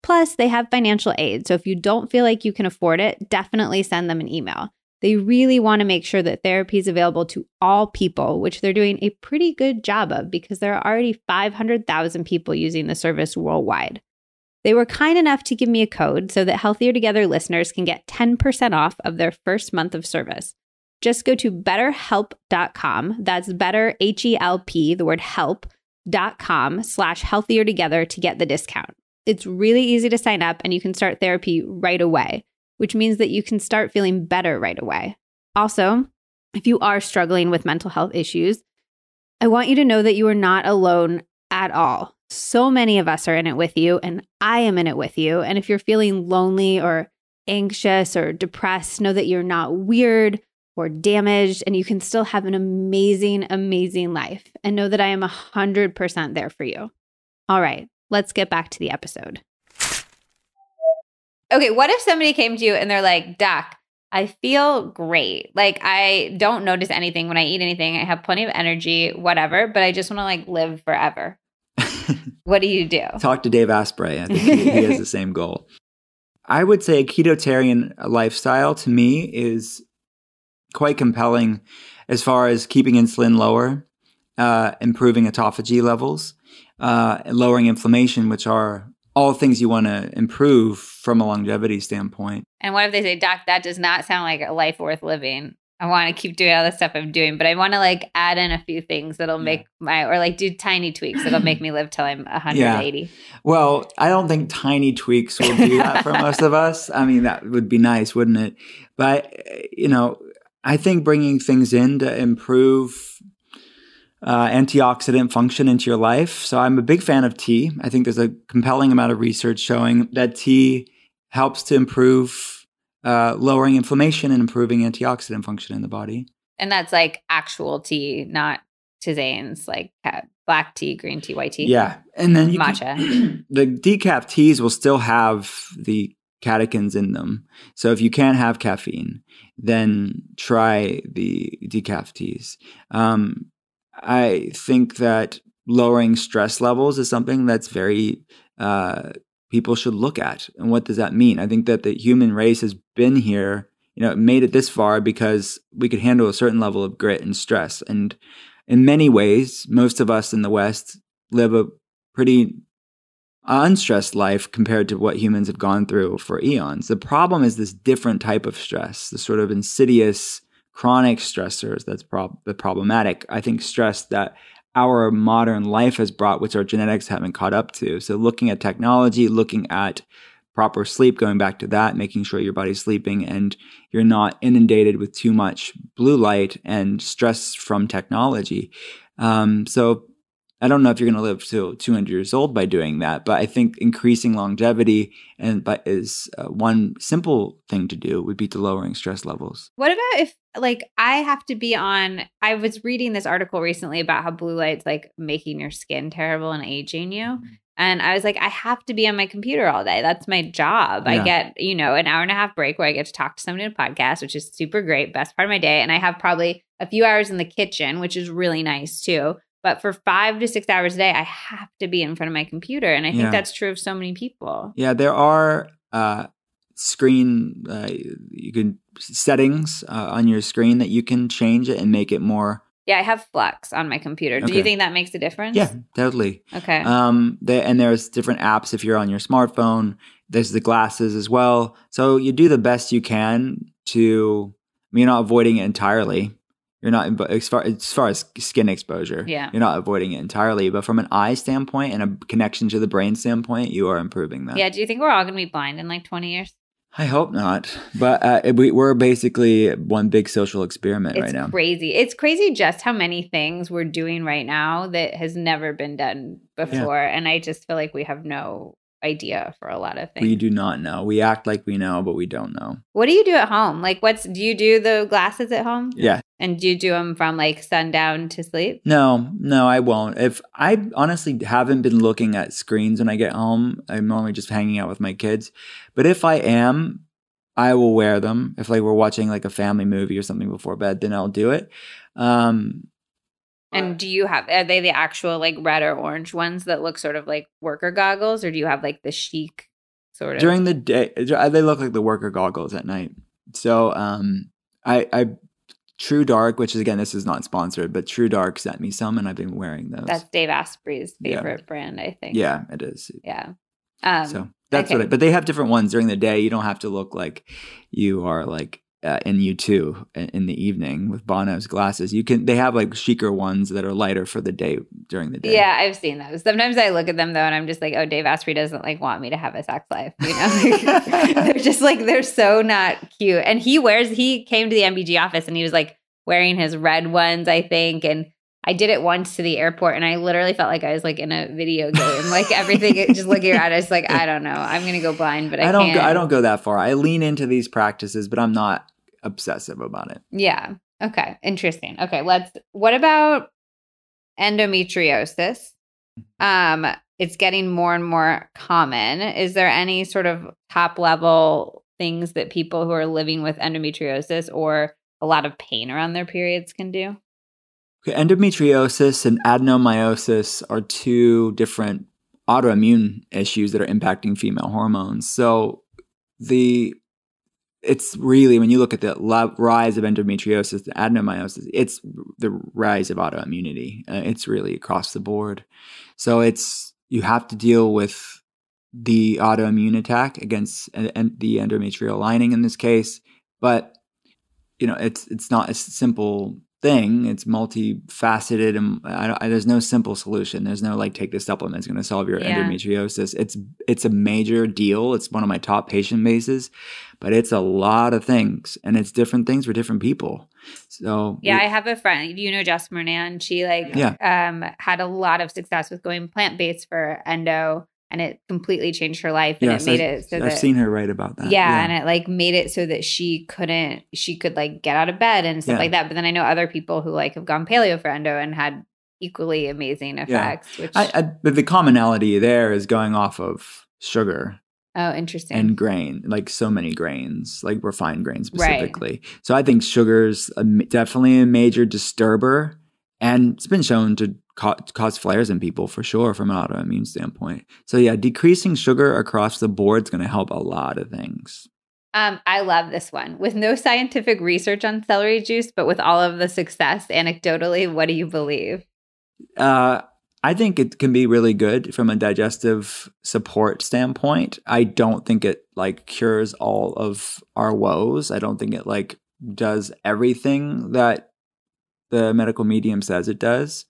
Plus, they have financial aid. So if you don't feel like you can afford it, definitely send them an email. They really want to make sure that therapy is available to all people, which they're doing a pretty good job of because there are already five hundred thousand people using the service worldwide. They were kind enough to give me a code so that Healthier Together listeners can get ten percent off of their first month of service. Just go to better help dot com. That's better, H E L P, the word help, dot com slash healthier together to get the discount. It's really easy to sign up and you can start therapy right away, which means that you can start feeling better right away. Also, if you are struggling with mental health issues, I want you to know that you are not alone at all. So many of us are in it with you, and I am in it with you. And if you're feeling lonely or anxious or depressed, know that you're not weird or damaged, and you can still have an amazing, amazing life. And know that I am one hundred percent there for you. All right, let's get back to the episode. Okay, what if somebody came to you and they're like, Doc, I feel great. Like, I don't notice anything when I eat anything. I have plenty of energy, whatever, but I just want to like live forever. What do you do? Talk to Dave Asprey. I think he, he has the same goal. I would say a ketotarian lifestyle to me is quite compelling as far as keeping insulin lower, uh, improving autophagy levels, uh, and lowering inflammation, which are all things you want to improve from a longevity standpoint. And what if they say, Doc, that does not sound like a life worth living. I want to keep doing all the stuff I'm doing, but I want to like add in a few things that'll yeah. make my, or like do tiny tweaks that'll make me live till I'm one hundred eighty. Yeah. Well, I don't think tiny tweaks will do that for most of us. I mean, that would be nice, wouldn't it? But, you know, I think bringing things in to improve uh, antioxidant function into your life. So I'm a big fan of tea. I think there's a compelling amount of research showing that tea helps to improve Uh, lowering inflammation and improving antioxidant function in the body. And that's like actual tea, not tisanes, like black tea, green tea, white tea. Yeah. And then you matcha. Can, the decaf teas will still have the catechins in them. So if you can't have caffeine, then try the decaf teas. Um, I think that lowering stress levels is something that's very uh, people should look at. And what does that mean? I think that the human race has been here, you know, made it this far because we could handle a certain level of grit and stress. And in many ways, most of us in the West live a pretty unstressed life compared to what humans have gone through for eons. The problem is this different type of stress, the sort of insidious chronic stressors that's prob- problematic. I think stress that our modern life has brought, which our genetics haven't caught up to. So looking at technology, looking at proper sleep, going back to that, making sure your body's sleeping and you're not inundated with too much blue light and stress from technology. Um, so I don't know if you're going to live to two hundred years old by doing that, but I think increasing longevity and but is uh, one simple thing to do would be to lowering stress levels. What about if like I have to be on, I was reading this article recently about how blue light's like making your skin terrible and aging you. Mm-hmm. And I was like, I have to be on my computer all day. That's my job. Yeah. I get, you know, an hour and a half break where I get to talk to somebody on a podcast, which is super great. Best part of my day. And I have probably a few hours in the kitchen, which is really nice too. But for five to six hours a day, I have to be in front of my computer. And I think yeah. that's true of so many people. Yeah, there are uh, screen uh, you can settings uh, on your screen that you can change it and make it more. Yeah, I have Flux on my computer. Do okay. you think that makes a difference? Yeah, totally. Okay. Um, the, and there's different apps if you're on your smartphone. There's the glasses as well. So you do the best you can to, I mean, you're not avoiding it entirely. You're not, as far, as far as skin exposure, yeah. you're not avoiding it entirely. But from an eye standpoint and a connection to the brain standpoint, you are improving that. Yeah. Do you think we're all going to be blind in like twenty years? I hope not. But uh, we, we're basically one big social experiment it's right now. It's crazy. It's crazy just how many things we're doing right now that has never been done before. Yeah. And I just feel like we have no idea for a lot of things. We do not know. We act like we know, but we don't know. What do you do at home? Like, what's do you do the glasses at home? Yeah. And do you do them from like sundown to sleep? No, no, I won't. If I honestly haven't been looking at screens when I get home, I'm normally just hanging out with my kids. But if I am, I will wear them. If like we're watching like a family movie or something before bed, then I'll do it. Um, And do you have, are they the actual like red or orange ones that look sort of like worker goggles, or do you have like the chic sort of. During the day, they look like the worker goggles at night. So um, I, I True Dark, which is, again, this is not sponsored, but True Dark sent me some, and I've been wearing those. That's Dave Asprey's favorite yeah. brand, I think. Yeah, it is. Yeah. Um, so that's okay. what. I, but they have different ones during the day. You don't have to look like you are like uh, in U two in the evening with Bono's glasses. You can. They have like chicer ones that are lighter for the day during the day. Yeah, I've seen those. Sometimes I look at them though, and I'm just like, oh, Dave Asprey doesn't like want me to have a sex life. You know, they're just like they're so not cute. And he wears. He came to the M B G office, and he was like wearing his red ones, I think, and I did it once to the airport, and I literally felt like I was like in a video game, like everything. Just looking around, I was like, I don't know, I'm gonna go blind, but I, I don't. can't. Go, I don't go that far. I lean into these practices, but I'm not obsessive about it. Yeah. Okay. Interesting. Okay. Let's. What about endometriosis? Um, it's getting more and more common. Is there any sort of top level things that people who are living with endometriosis or a lot of pain around their periods can do? Okay, endometriosis and adenomyosis are two different autoimmune issues that are impacting female hormones. So the it's really, when you look at the rise of endometriosis, the adenomyosis, it's the rise of autoimmunity. Uh, it's really across the board. So it's you have to deal with the autoimmune attack against and the endometrial lining in this case, but you know it's it's not a simple thing. It's multifaceted, and I, I, there's no simple solution. There's no like take this supplement, it's going to solve your yeah. endometriosis. It's it's a major deal. It's one of my top patient bases, but it's a lot of things, and it's different things for different people. So yeah, we, I have a friend. You know Jess Mernan. She like yeah. um had a lot of success with going plant based for endo. And it completely changed her life, and yes, it made I, it so I've that I've seen her write about that. Yeah, yeah, and it like made it so that she couldn't, she could like get out of bed and stuff yeah. like that. But then I know other people who like have gone paleo for endo and had equally amazing effects. Yeah. Which I, I, but the commonality there is going off of sugar. Oh, interesting. And grain, like so many grains, like refined grains specifically. Right. So I think sugar's a, definitely a major disturber, and it's been shown to cause flares in people for sure from an autoimmune standpoint. So yeah, decreasing sugar across the board is going to help a lot of things. Um, I love this one. With no scientific research on celery juice, but with all of the success anecdotally, what do you believe? Uh, I think it can be really good from a digestive support standpoint. I don't think it like cures all of our woes. I don't think it like does everything that the medical medium says it does.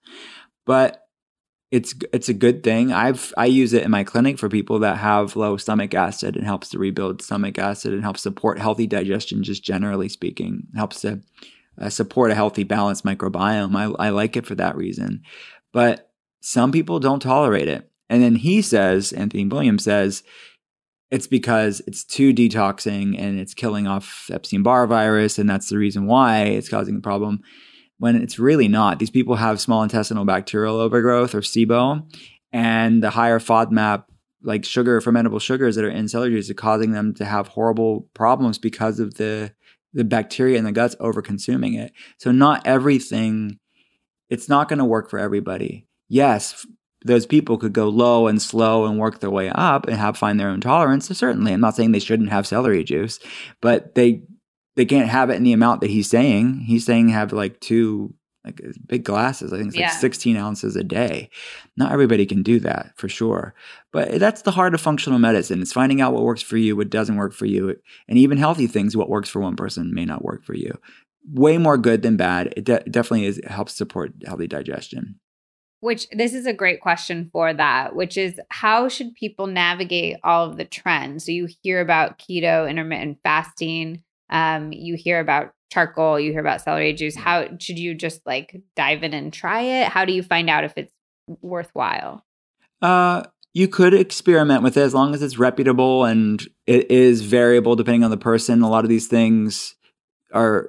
But it's it's a good thing. I've I use it in my clinic for people that have low stomach acid. It helps to rebuild stomach acid and helps support healthy digestion, just generally speaking. It helps to uh, support a healthy, balanced microbiome. I, I like it for that reason. But some people don't tolerate it. And then he says, Anthony Williams says, it's because it's too detoxing and it's killing off Epstein-Barr virus, and that's the reason why it's causing a problem. When it's really not. These people have small intestinal bacterial overgrowth, or SIBO, and the higher FODMAP, like sugar, fermentable sugars that are in celery juice, are causing them to have horrible problems because of the the bacteria in the guts over consuming it. So not everything, it's not going to work for everybody. Yes, those people could go low and slow and work their way up and have find their own tolerance. So certainly, I'm not saying they shouldn't have celery juice, but they They can't have it in the amount that he's saying. He's saying have like two like big glasses. I think it's like yeah. sixteen ounces a day. Not everybody can do that for sure. But that's the heart of functional medicine. It's finding out what works for you, what doesn't work for you. And even healthy things, what works for one person may not work for you. Way more good than bad. It de- definitely is, it helps support healthy digestion. Which this is a great question for that, which is how should people navigate all of the trends? So you hear about keto, intermittent fasting. Um, you hear about charcoal, you hear about celery juice. How should you just like dive in and try it? How do you find out if it's worthwhile? Uh, you could experiment with it as long as it's reputable, and it is variable depending on the person. A lot of these things are,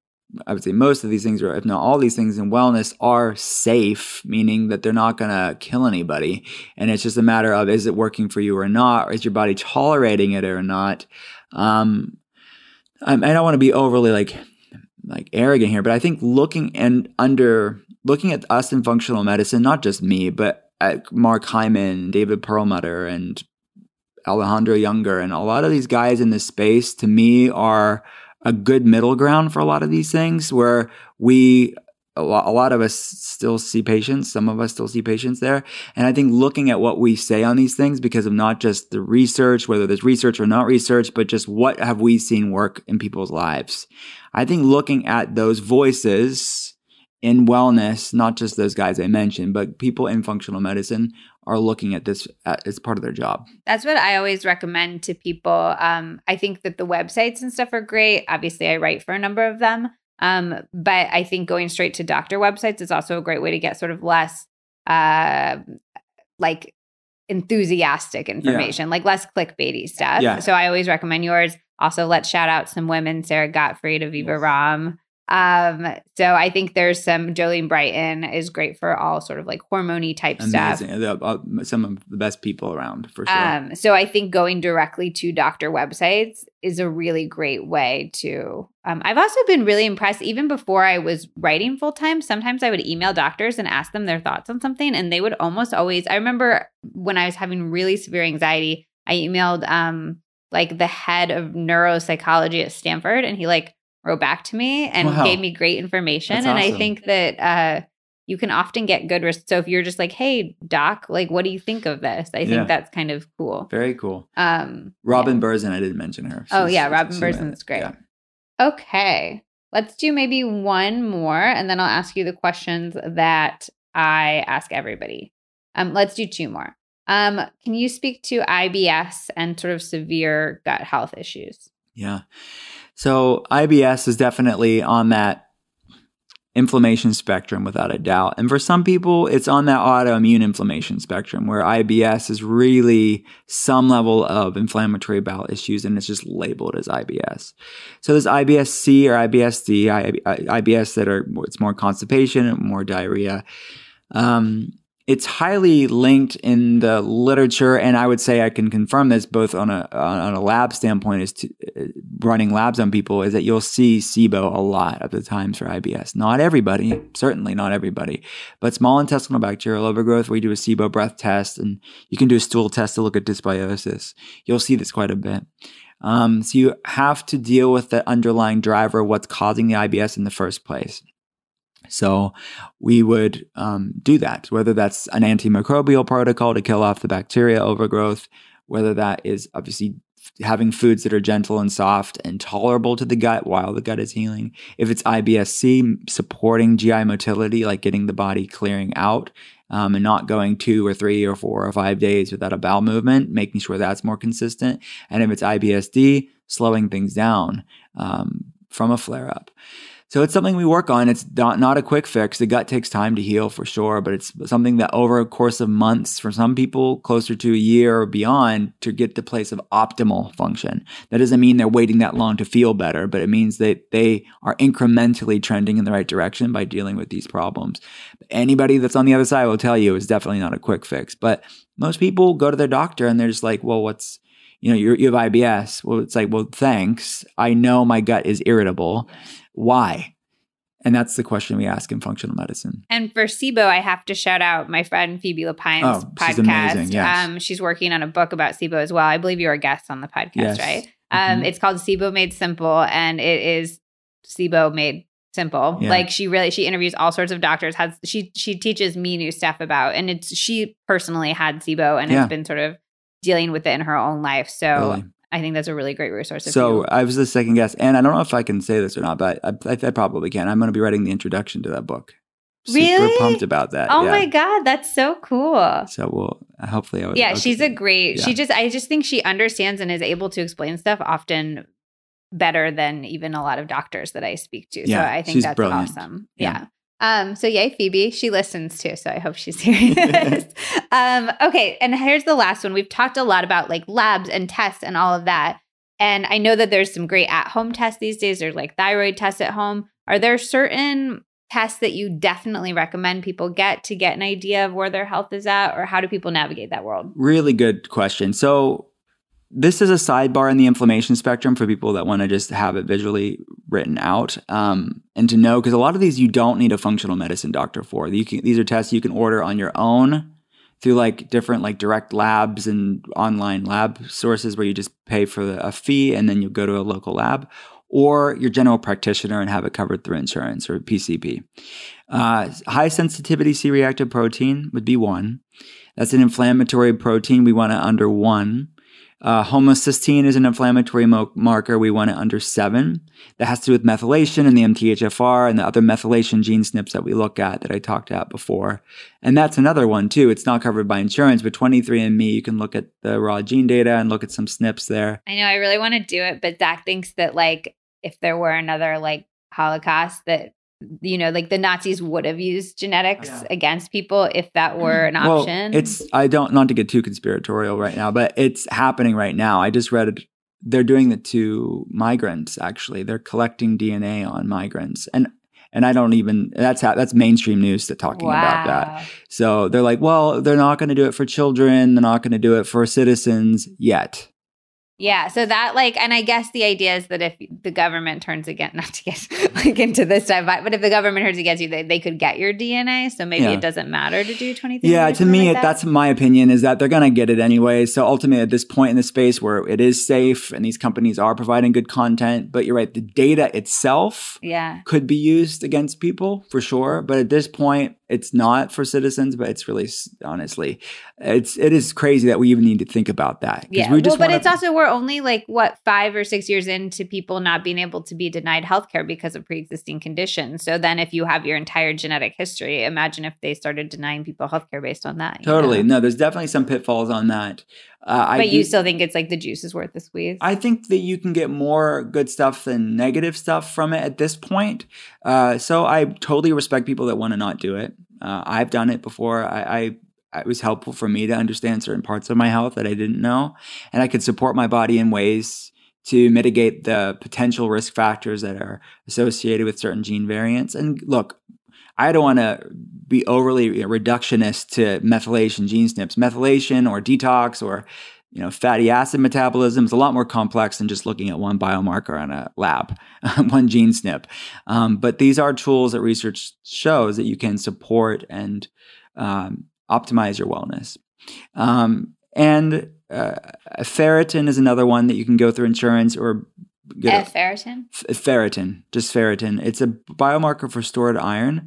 I would say most of these things, or if not all these things in wellness, are safe, meaning that they're not going to kill anybody. And it's just a matter of, is it working for you or not? Or is your body tolerating it or not? Um, I don't want to be overly like like arrogant here, but I think looking and under looking at us in functional medicine, not just me, but at Mark Hyman, David Perlmutter, and Alejandro Younger, and a lot of these guys in this space, to me, are a good middle ground for a lot of these things, where we, a lot, a lot of us still see patients, some of us still see patients there. And I think looking at what we say on these things, because of not just the research, whether there's research or not research, but just what have we seen work in people's lives. I think looking at those voices in wellness, not just those guys I mentioned, but people in functional medicine are looking at this as part of their job. That's what I always recommend to people. Um, I think that the websites and stuff are great. Obviously, I write for a number of them. Um, but I think going straight to doctor websites is also a great way to get sort of less uh, like enthusiastic information, yeah. like less clickbaity stuff. Yeah. So I always recommend yours. Also, let's shout out some women, Sarah Gottfried, Aviva yes. Ram. Um, so I think there's some, Jolene Brighton is great for all sort of like hormone-y type Amazing. stuff. Some of the best people around for sure. Um, so I think going directly to doctor websites is a really great way to, um, I've also been really impressed even before I was writing full time. Sometimes I would email doctors and ask them their thoughts on something. And they would almost always, I remember when I was having really severe anxiety, I emailed, um, like the head of neuropsychology at Stanford, and he like, wrote back to me and wow. gave me great information. That's and awesome. I think that uh, you can often get good res- So if you're just like, hey, doc, like, what do you think of this? I think yeah. that's kind of cool. Very cool. Um, Robin yeah. Berzin, I didn't mention her. She's, oh, yeah. Robin Berzin's great. Yeah. Okay. Let's do maybe one more, and then I'll ask you the questions that I ask everybody. Um, let's do two more. Um, can you speak to I B S and sort of severe gut health issues? Yeah. So I B S is definitely on that inflammation spectrum without a doubt. And for some people, it's on that autoimmune inflammation spectrum where I B S is really some level of inflammatory bowel issues and it's just labeled as I B S. So there's I B S C or I B S D, I, I, I B S that are, it's more constipation, more diarrhea. Um, It's highly linked in the literature, and I would say I can confirm this both on a on a lab standpoint, is to, uh, running labs on people, is that you'll see SIBO a lot of the times for I B S. Not everybody, certainly not everybody, but small intestinal bacterial overgrowth, we do a SIBO breath test, and you can do a stool test to look at dysbiosis. You'll see this quite a bit. Um, so you have to deal with the underlying driver, what's causing the I B S in the first place. So we would um, do that, whether that's an antimicrobial protocol to kill off the bacteria overgrowth, whether that is obviously having foods that are gentle and soft and tolerable to the gut while the gut is healing. If it's I B S C, supporting G I motility, like getting the body clearing out um, and not going two or three or four or five days without a bowel movement, making sure that's more consistent. And if it's I B S D, slowing things down um, from a flare-up. So it's something we work on. It's not, not a quick fix. The gut takes time to heal for sure, but it's something that over a course of months, for some people closer to a year or beyond, to get to a place of optimal function. That doesn't mean they're waiting that long to feel better, but it means that they are incrementally trending in the right direction by dealing with these problems. Anybody that's on the other side will tell you it's definitely not a quick fix, but most people go to their doctor and they're just like, well, what's, you know, you're, you have I B S. Well, it's like, well, thanks. I know my gut is irritable. Why? And that's the question we ask in functional medicine. And for SIBO, I have to shout out my friend Phoebe Lepine's oh, podcast. She's amazing, yes. Um, she's working on a book about SIBO as well. I believe you're a guest on the podcast, yes. right? Um, mm-hmm. It's called SIBO Made Simple, and it is SIBO made simple. Yeah. Like she really, she interviews all sorts of doctors. Has she she teaches me new stuff about, and it's she personally had SIBO and yeah. has been sort of dealing with it in her own life. So. Really? I think that's a really great resource. So I was the second guest, and I don't know if I can say this or not, but I, I, I probably can. I'm going to be writing the introduction to that book. Really? Super pumped about that. Oh yeah. my God, that's so cool. So we'll hopefully I would. Yeah, I'll she's get, a great. Yeah. She just, I just think she understands and is able to explain stuff often better than even a lot of doctors that I speak to. Yeah, so I think she's that's brilliant. awesome. Yeah. yeah. Um, so yay, Phoebe. She listens too, so I hope she's hearing this. um, okay, and here's the last one. We've talked a lot about like labs and tests and all of that. And I know that there's some great at-home tests these days. There's like thyroid tests at home. Are there certain tests that you definitely recommend people get to get an idea of where their health is at, or how do people navigate that world? Really good question. So this is a sidebar in the inflammation spectrum for people that want to just have it visually written out um, and to know, because a lot of these you don't need a functional medicine doctor for. You can, these are tests you can order on your own through like different like direct labs and online lab sources where you just pay for the, a fee and then you go to a local lab, or your general practitioner and have it covered through insurance or P C P. Uh, high sensitivity C-reactive protein would be one. That's an inflammatory protein. We want it under one. Uh, homocysteine is an inflammatory mo- marker. We want it under seven. That has to do with methylation and the M T H F R and the other methylation gene S N Ps that we look at that I talked about before. And that's another one too. It's not covered by insurance, but twenty-three and me, you can look at the raw gene data and look at some S N Ps there. I know I really want to do it, but Zach thinks that like if there were another like Holocaust that, you know, like the Nazis would have used genetics yeah. against people if that were an well, option. It's, I don't, not to get too conspiratorial right now, but it's happening right now. I just read it. They're doing it to migrants, actually. They're collecting D N A on migrants. And, and I don't even, that's how, that's mainstream news to talking wow. about that. So they're like, well, they're not going to do it for children. They're not going to do it for citizens yet. Yeah. So that like, and I guess the idea is that if the government turns again, not to get like into this type, but if the government turns against you, they, they could get your D N A. So maybe yeah. it doesn't matter to do twenty-three. Yeah. To me, like it, that. that's my opinion is that they're going to get it anyway. So ultimately at this point in the space where it is safe and these companies are providing good content, but you're right. The data itself yeah. could be used against people for sure. But at this point, it's not for citizens, but it's really, honestly, it's, it is crazy that we even need to think about that. Yeah. We just well, but wanna, it's also, we're only like, what, five or six years into people not being able to be denied healthcare because of pre-existing conditions. So then if you have your entire genetic history, imagine if they started denying people healthcare based on that. Totally. You know? No, there's definitely some pitfalls on that. Uh, but I you do, still think it's like the juice is worth the squeeze? I think that you can get more good stuff than negative stuff from it at this point. Uh, so I totally respect people that want to not do it. Uh, I've done it before. I, I It was helpful for me to understand certain parts of my health that I didn't know. And I could support my body in ways to mitigate the potential risk factors that are associated with certain gene variants. And look, I don't want to be overly reductionist to methylation gene S N Ps. Methylation or detox or you know fatty acid metabolism is a lot more complex than just looking at one biomarker on a lab, one gene S N P. Um, but these are tools that research shows that you can support and um, optimize your wellness. Um, and uh, ferritin is another one that you can go through insurance or get a, ferritin? F- ferritin, just ferritin. It's a biomarker for stored iron,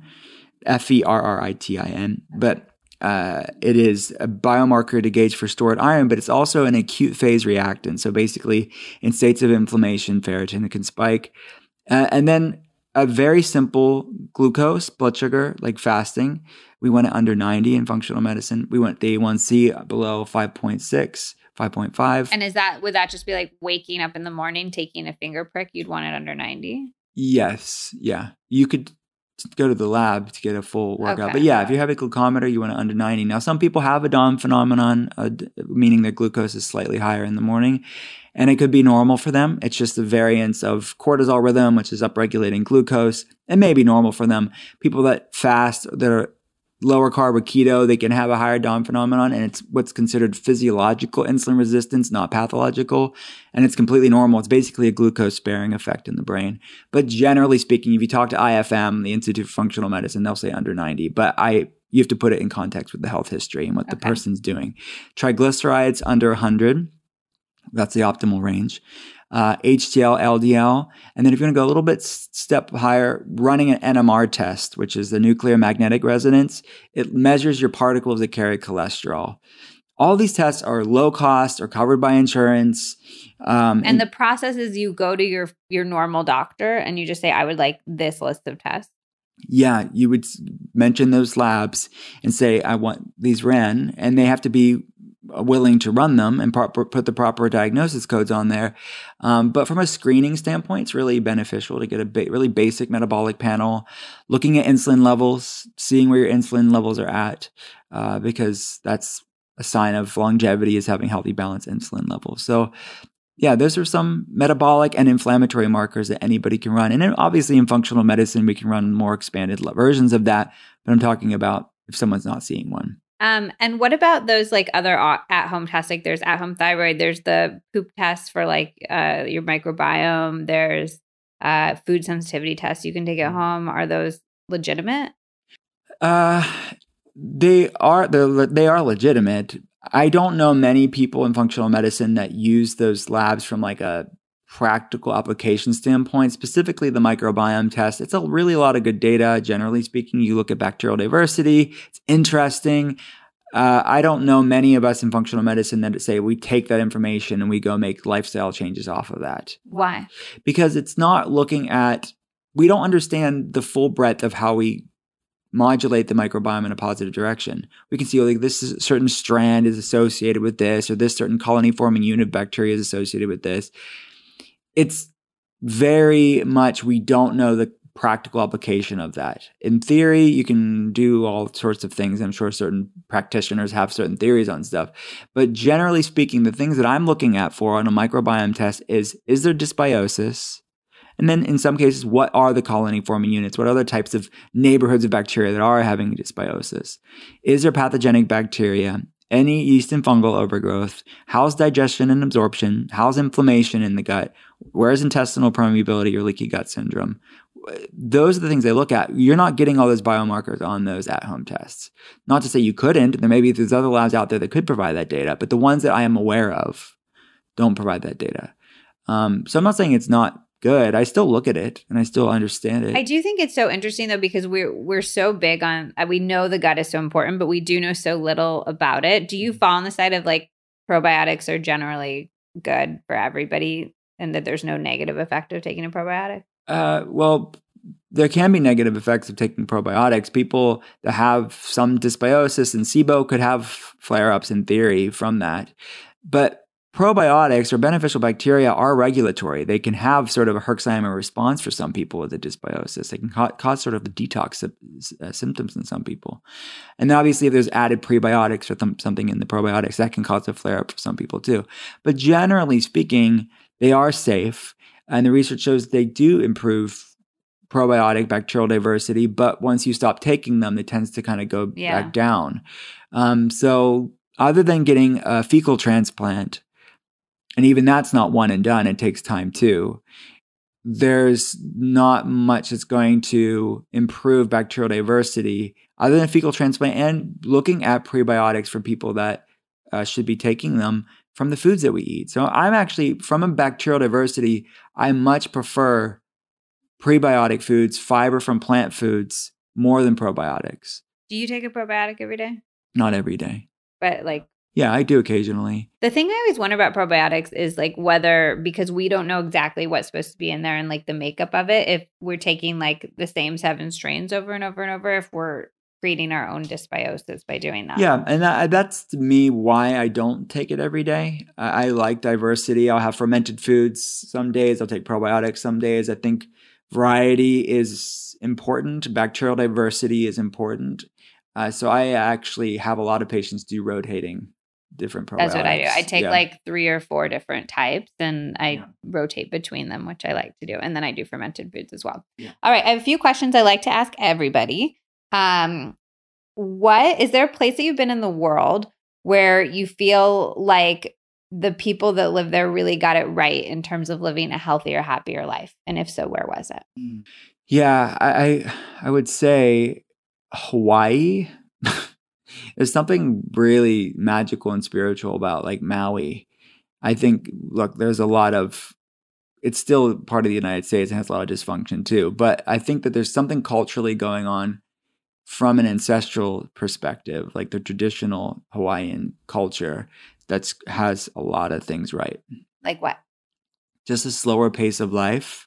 F E R R I T I N. But uh, it is a biomarker to gauge for stored iron, but it's also an acute phase reactant. So basically, in states of inflammation, ferritin can spike. Uh, and then a very simple glucose, blood sugar, like fasting. We want it under ninety in functional medicine. We want the A one C below five point six, five point five. And is that, would that just be like waking up in the morning, taking a finger prick? You'd want it under ninety? Yes. Yeah. You could go to the lab to get a full workout. Okay. But yeah, if you have a glucometer, you want it under ninety. Now, some people have a D O M phenomenon, uh, meaning their glucose is slightly higher in the morning. And it could be normal for them. It's just a variance of cortisol rhythm, which is upregulating glucose. It may be normal for them. People that fast, that are lower carb or keto, they can have a higher D O M phenomenon, and it's what's considered physiological insulin resistance, not pathological. And it's completely normal. It's basically a glucose sparing effect in the brain. But generally speaking, if you talk to I F M, the Institute for Functional Medicine, they'll say under ninety. But I, you have to put it in context with the health history and what the okay. person's doing. Triglycerides under one hundred. That's the optimal range. Uh, H D L, L D L. And then if you're going to go a little bit step higher, running an N M R test, which is the nuclear magnetic resonance, it measures your particles that carry cholesterol. All these tests are low cost or covered by insurance. Um, and, and the process is you go to your, your normal doctor and you just say, I would like this list of tests. Yeah, you would mention those labs and say, I want these ran, and they have to be willing to run them and pro- put the proper diagnosis codes on there. Um, but from a screening standpoint, it's really beneficial to get a ba- really basic metabolic panel, looking at insulin levels, seeing where your insulin levels are at, uh, because that's a sign of longevity is having healthy, balanced insulin levels. So yeah, those are some metabolic and inflammatory markers that anybody can run. And then obviously in functional medicine, we can run more expanded versions of that. But I'm talking about if someone's not seeing one. Um, and what about those like other at-home tests? Like there's at-home thyroid, there's the poop test for like uh, your microbiome, there's uh, food sensitivity tests you can take at home. Are those legitimate? Uh, they are they're, they are legitimate. I don't know many people in functional medicine that use those labs from like a practical application standpoint, specifically the microbiome test. It's a really a lot of good data. Generally speaking, you look at bacterial diversity. It's interesting. Uh, I don't know many of us in functional medicine that say we take that information and we go make lifestyle changes off of that. Why? Because it's not looking at, we don't understand the full breadth of how we modulate the microbiome in a positive direction. We can see like this is, certain strand is associated with this, or this certain colony forming unit of bacteria is associated with this. It's very much, we don't know the practical application of that. In theory, you can do all sorts of things. I'm sure certain practitioners have certain theories on stuff. But generally speaking, the things that I'm looking at for on a microbiome test is, is there dysbiosis? And then in some cases, what are the colony forming units? What are the types of neighborhoods of bacteria that are having dysbiosis? Is there pathogenic bacteria? Any yeast and fungal overgrowth? How's digestion and absorption? How's inflammation in the gut? Where's intestinal permeability or leaky gut syndrome? Those are the things they look at. You're not getting all those biomarkers on those at-home tests. Not to say you couldn't. There may be there's other labs out there that could provide that data, but the ones that I am aware of don't provide that data. Um, so I'm not saying it's not good. I still look at it and I still understand it. I do think it's so interesting though, because we're we're so big on, we know the gut is so important, but we do know so little about it. Do you fall on the side of like probiotics are generally good for everybody and that there's no negative effect of taking a probiotic? Uh, well, there can be negative effects of taking probiotics. People that have some dysbiosis and SIBO could have flare-ups in theory from that. But probiotics or beneficial bacteria are regulatory. They can have sort of a Herxheimer response for some people with a dysbiosis. They can ca- cause sort of the detox uh, symptoms in some people. And obviously, if there's added prebiotics or th- something in the probiotics, that can cause a flare-up for some people too. But generally speaking, they are safe. And the research shows they do improve probiotic bacterial diversity, but once you stop taking them, it tends to kind of go Yeah. back down. Um, so other than getting a fecal transplant, and even that's not one and done, it takes time too, there's not much that's going to improve bacterial diversity other than fecal transplant and looking at prebiotics for people that uh, should be taking them from the foods that we eat. So I'm actually, from a bacterial diversity, I much prefer prebiotic foods, fiber from plant foods, more than probiotics. Do you take a probiotic every day? Not every day. But like, yeah, I do occasionally. The thing I always wonder about probiotics is like whether, because we don't know exactly what's supposed to be in there and like the makeup of it, if we're taking like the same seven strains over and over and over, if we're creating our own dysbiosis by doing that. Yeah, and that, that's to me why I don't take it every day. I, I like diversity. I'll have fermented foods some days. I'll take probiotics some days. I think variety is important. Bacterial diversity is important. Uh, so I actually have a lot of patients do rotating different probiotics. That's what I do. I take yeah. like three or four different types and I Yeah. rotate between them, which I like to do. And then I do fermented foods as well. Yeah. All right. I have a few questions I like to ask everybody. Um, what is there a place that you've been in the world where you feel like the people that live there really got it right in terms of living a healthier, happier life? And if so, where was it? Yeah, I I, I would say Hawaii. There's something really magical and spiritual about like Maui. I think, look, there's a lot of, it's still part of the United States and has a lot of dysfunction too. But I think that there's something culturally going on from an ancestral perspective, like the traditional Hawaiian culture that's has a lot of things right. Like what? Just a slower pace of life,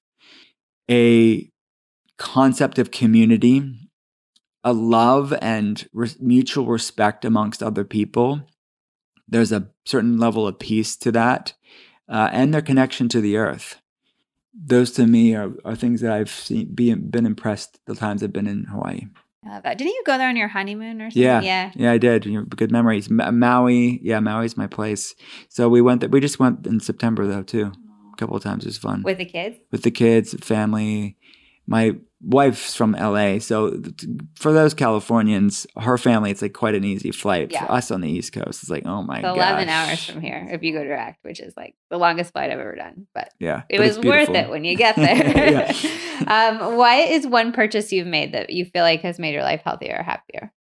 a concept of community, a love and re- mutual respect amongst other people. There's a certain level of peace to that, uh, and their connection to the earth. Those to me are, are things that I've seen, be, been impressed the times I've been in Hawaii. I love that. Didn't you go there on your honeymoon or something? Yeah, Yeah. yeah, I did. You know, good memories. Ma- Maui, yeah, Maui's my place. So we went. Th- we just went in September though too. A couple of times. It was fun With the kids? with the kids, family. My wife's from L A, so for those Californians, her family, it's like quite an easy flight. Yeah. For us on the East Coast, it's like, oh my god, It's eleven hours from here if you go direct, which is like the longest flight I've ever done. But yeah, it but was it's worth beautiful. it when you get there. um, what is one purchase you've made that you feel like has made your life healthier or happier?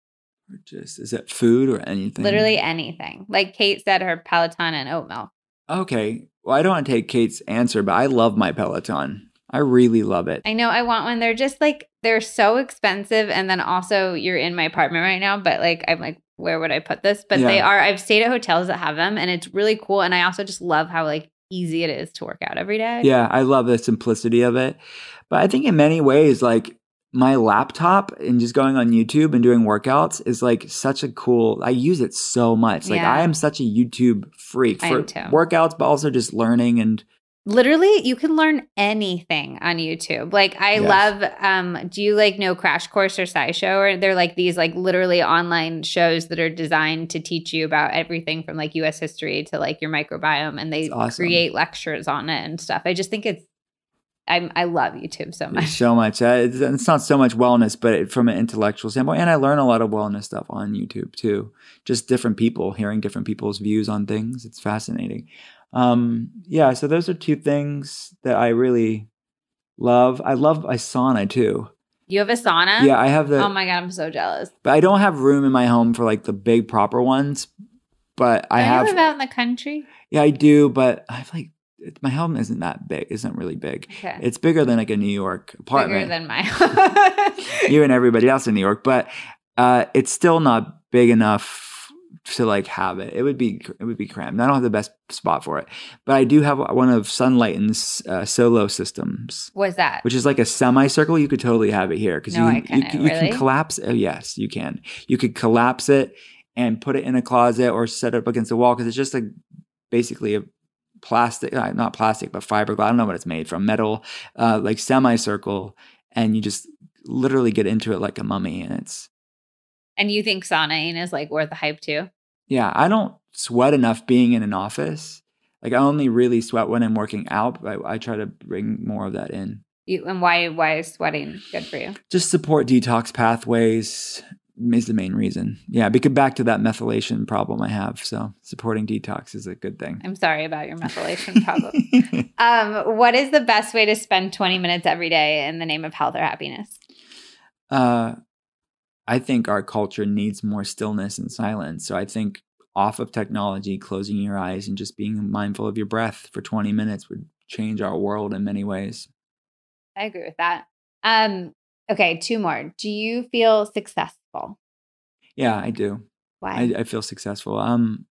Or just, is it food or anything? Literally anything. Like Kate said, her Peloton and oat milk. Okay. Well, I don't want to take Kate's answer, but I love my Peloton. I really love it. I know I want one. They're just like, they're so expensive. And then also you're in my apartment right now, but like, I'm like, where would I put this? But Yeah. they are, I've stayed at hotels that have them and it's really cool. And I also just love how like easy it is to work out every day. Yeah, I love the simplicity of it. But I think in many ways, like my laptop and just going on YouTube and doing workouts is like such a cool, I use it so much. Like Yeah. I am such a YouTube freak I for am too. workouts, but also just learning. And Literally, you can learn anything on YouTube. Like I Yes. love, um, do you like know Crash Course or SciShow? Or they're like these like literally online shows that are designed to teach you about everything from like U S history to like your microbiome, and they It's awesome. create lectures on it and stuff. I just think it's, I'm, I love YouTube so much. so much. Uh, it's, it's not so much wellness, but it, from an intellectual standpoint. And I learn a lot of wellness stuff on YouTube too. Just different people, hearing different people's views on things. It's fascinating. Um, yeah, so those are two things that I really love. I love my sauna too. You have a sauna? Yeah, I have the. Oh my God, I'm so jealous. But I don't have room in my home for like the big proper ones. But I Don't have. you live out in the country? Yeah, I do. But I have like it, my home isn't that big. Isn't really big. Okay. It's bigger than like a New York apartment. Bigger than my You and everybody else in New York, but uh, it's still not big enough to like have it. It would be it would be crammed. I don't have the best spot for it, but I do have one of Sunlighten's uh, Solo systems. What's that? Which is like a semicircle. You could totally have it here because No, you, I couldn't, you, you really? can collapse. Oh, yes, you can. You could collapse it and put it in a closet or set it up against the wall because it's just like basically a plastic, uh, not plastic, but fiberglass. I don't know what it's made from, metal, uh, like semicircle, and you just literally get into it like a mummy, and it's. And you think saunaing is like worth the hype too? Yeah, I don't sweat enough being in an office. Like I only really sweat when I'm working out, but I, I try to bring more of that in. You, and why why is sweating good for you? Just support detox pathways is the main reason. Yeah, because back to that methylation problem I have. So supporting detox is a good thing. I'm sorry about your methylation problem. um, what is the best way to spend twenty minutes every day in the name of health or happiness? Uh, I think our culture needs more stillness and silence. So I think off of technology, closing your eyes and just being mindful of your breath for twenty minutes would change our world in many ways. I agree with that. Um, okay, two more. Do you feel successful? Yeah, I do. Why? I, I feel successful. Um,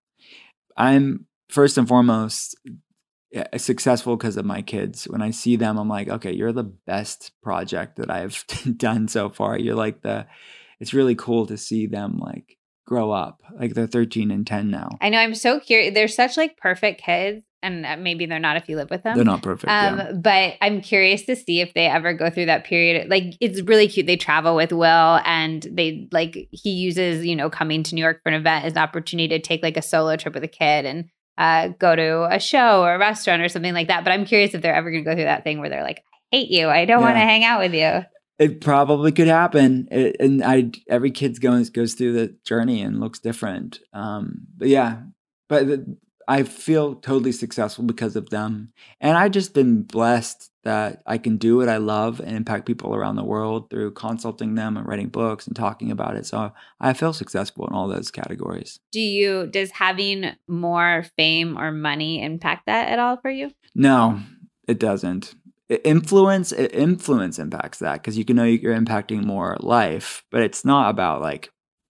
I'm first and foremost yeah, successful because of my kids. When I see them, I'm like, okay, you're the best project that I've done so far. You're like the, it's really cool to see them like grow up. Like they're thirteen and ten now. I know. I'm so curious. They're such like perfect kids. And maybe they're not if you live with them. They're not perfect. Um, yeah. But I'm curious to see if they ever go through that period. Like, it's really cute. They travel with Will and they like, he uses, you know, coming to New York for an event as an opportunity to take like a solo trip with a kid and uh, go to a show or a restaurant or something like that. But I'm curious if they're ever going to go through that thing where they're like, I hate you. I don't Yeah. want to hang out with you. It probably could happen. It, and I, every kid goes, goes through the journey and looks different. Um, but yeah, but the, I feel totally successful because of them. And I've just been blessed that I can do what I love and impact people around the world through consulting them and writing books and talking about it. So I feel successful in all those categories. Do you, does having more fame or money impact that at all for you? No, it doesn't. It influence, it influence impacts that because you can know you're impacting more life, but it's not about like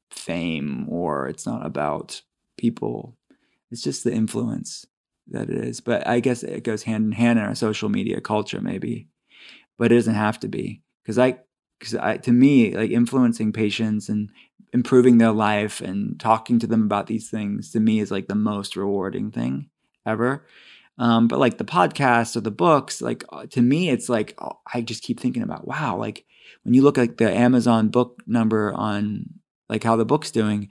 fame or it's not about people. It's just the influence that it is. But I guess it goes hand in hand in our social media culture, maybe. But it doesn't have to be. Because I, cause I, to me, like influencing patients and improving their life and talking to them about these things, to me, is like the most rewarding thing ever. Um, but like the podcasts or the books, like to me, it's like, oh, I just keep thinking about, wow, like when you look at the Amazon book number on like how the book's doing,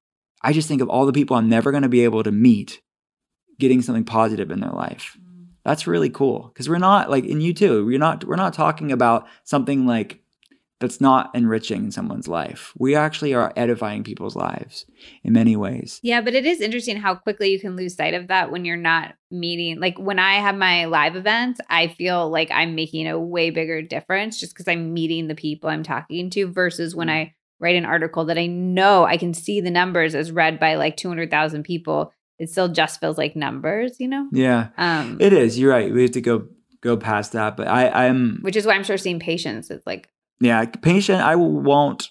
I just think of all the people I'm never going to be able to meet getting something positive in their life. That's really cool because we're not like in you too. We're not we're not talking about something like that's not enriching in someone's life. We actually are edifying people's lives in many ways. Yeah, but it is interesting how quickly you can lose sight of that when you're not meeting. Like when I have my live events, I feel like I'm making a way bigger difference just because I'm meeting the people I'm talking to versus when I write an article that I know I can see the numbers as read by like two hundred thousand people, it still just feels like numbers, you know? Yeah, um, it is. You're right. We have to go go past that. But I, I'm, which is why I'm sure seeing patients, it's like, yeah, patient. I won't.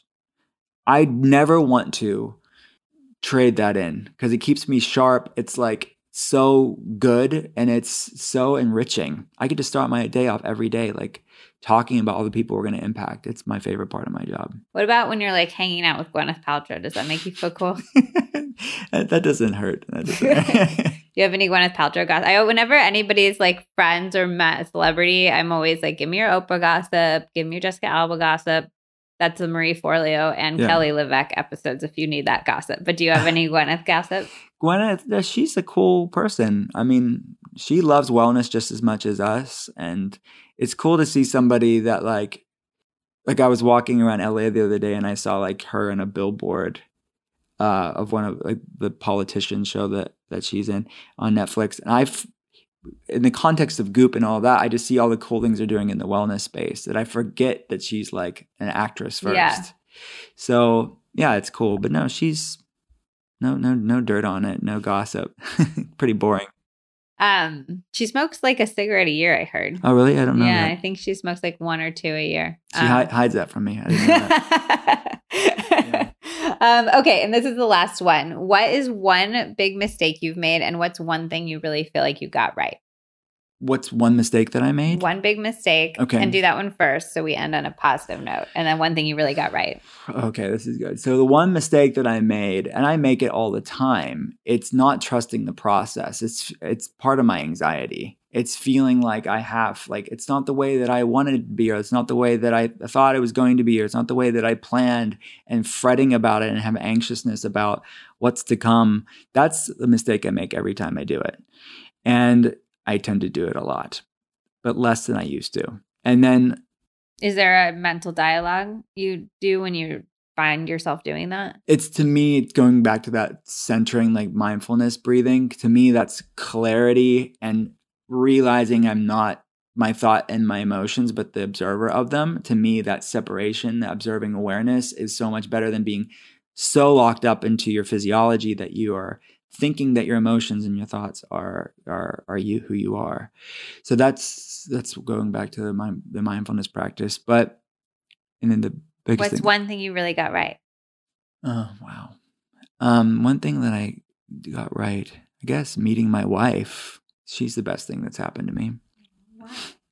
I never want to trade that in because it keeps me sharp. It's like so good and it's so enriching. I get to start my day off every day like talking about all the people we're going to impact. It's my favorite part of my job. What about when you're like hanging out with Gwyneth Paltrow? Does that make you feel cool? that doesn't hurt. That doesn't hurt. Do you have any Gwyneth Paltrow gossip? I, whenever anybody's like friends or met a celebrity, I'm always like, give me your Oprah gossip, give me your Jessica Alba gossip. That's the Marie Forleo and yeah. Kelly LeVeque episodes if you need that gossip. But do you have any Gwyneth gossip? Gwyneth, she's a cool person. I mean, she loves wellness just as much as us. And it's cool to see somebody that like, like I was walking around L A the other day and I saw like her in a billboard uh, of one of like the politician show that, that she's in on Netflix. And I've, in the context of Goop and all that, I just see all the cool things they're doing in the wellness space that I forget that she's like an actress first. Yeah. So yeah, it's cool. But no, she's no, no, no dirt on it. No gossip. Pretty boring. Um, she smokes like a cigarette a year, I heard. Oh, really? I don't know. Yeah, that. I think she smokes like one or two a year. She um, hi- hides that from me. I didn't know that. yeah. um, okay, and this is the last one. What is one big mistake you've made, and what's one thing you really feel like you got right? What's one mistake that I made? One big mistake. Okay. And do that one first so we end on a positive note. And then one thing you really got right. Okay, this is good. So the one mistake that I made, and I make it all the time, it's not trusting the process. It's it's part of my anxiety. It's feeling like I have, like, it's not the way that I wanted it to be, or it's not the way that I thought it was going to be, or it's not the way that I planned, and fretting about it and have anxiousness about what's to come. That's the mistake I make every time I do it. And I tend to do it a lot, but less than I used to. And then, is there a mental dialogue you do when you find yourself doing that? It's, to me, it's going back to that centering, like mindfulness breathing. To me, that's clarity and realizing I'm not my thought and my emotions, but the observer of them. To me, that separation, that observing awareness is so much better than being so locked up into your physiology that you are thinking that your emotions and your thoughts are are are you, who you are. So that's that's going back to the mind, the mindfulness practice. But and then the biggest What's thing, one thing you really got right? Oh wow, um, one thing that I got right, I guess, meeting my wife. She's the best thing that's happened to me. Wow.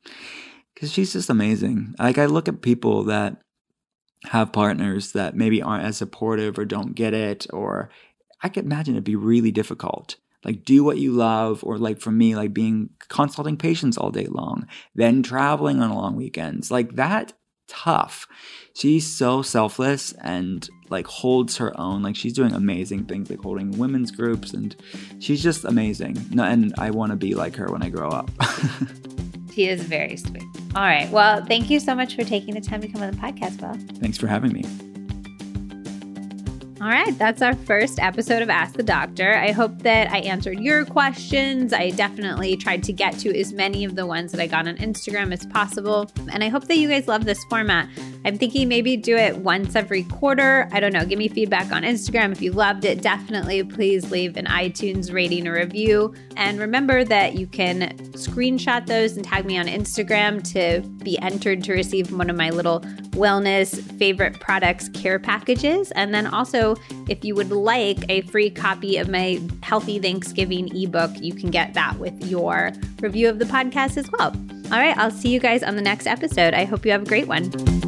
Because she's just amazing. Like, I look at people that have partners that maybe aren't as supportive or don't get it, or I could imagine it'd be really difficult. Like, do what you love, or like for me, like being consulting patients all day long, then traveling on long weekends. Like, that tough. She's so selfless and like holds her own. Like, she's doing amazing things, like holding women's groups, and she's just amazing. And I want to be like her when I grow up. She is very sweet. All right. Well, thank you so much for taking the time to come on the podcast, Will. Thanks for having me. All right, that's our first episode of Ask the Doctor. I hope that I answered your questions. I definitely tried to get to as many of the ones that I got on Instagram as possible. And I hope that you guys love this format. I'm thinking maybe do it once every quarter. I don't know. Give me feedback on Instagram. If you loved it, definitely please leave an iTunes rating or review. And remember that you can screenshot those and tag me on Instagram to be entered to receive one of my little wellness favorite products care packages. And then also, if you would like a free copy of my Healthy Thanksgiving ebook, you can get that with your review of the podcast as well. All right, I'll see you guys on the next episode. I hope you have a great one.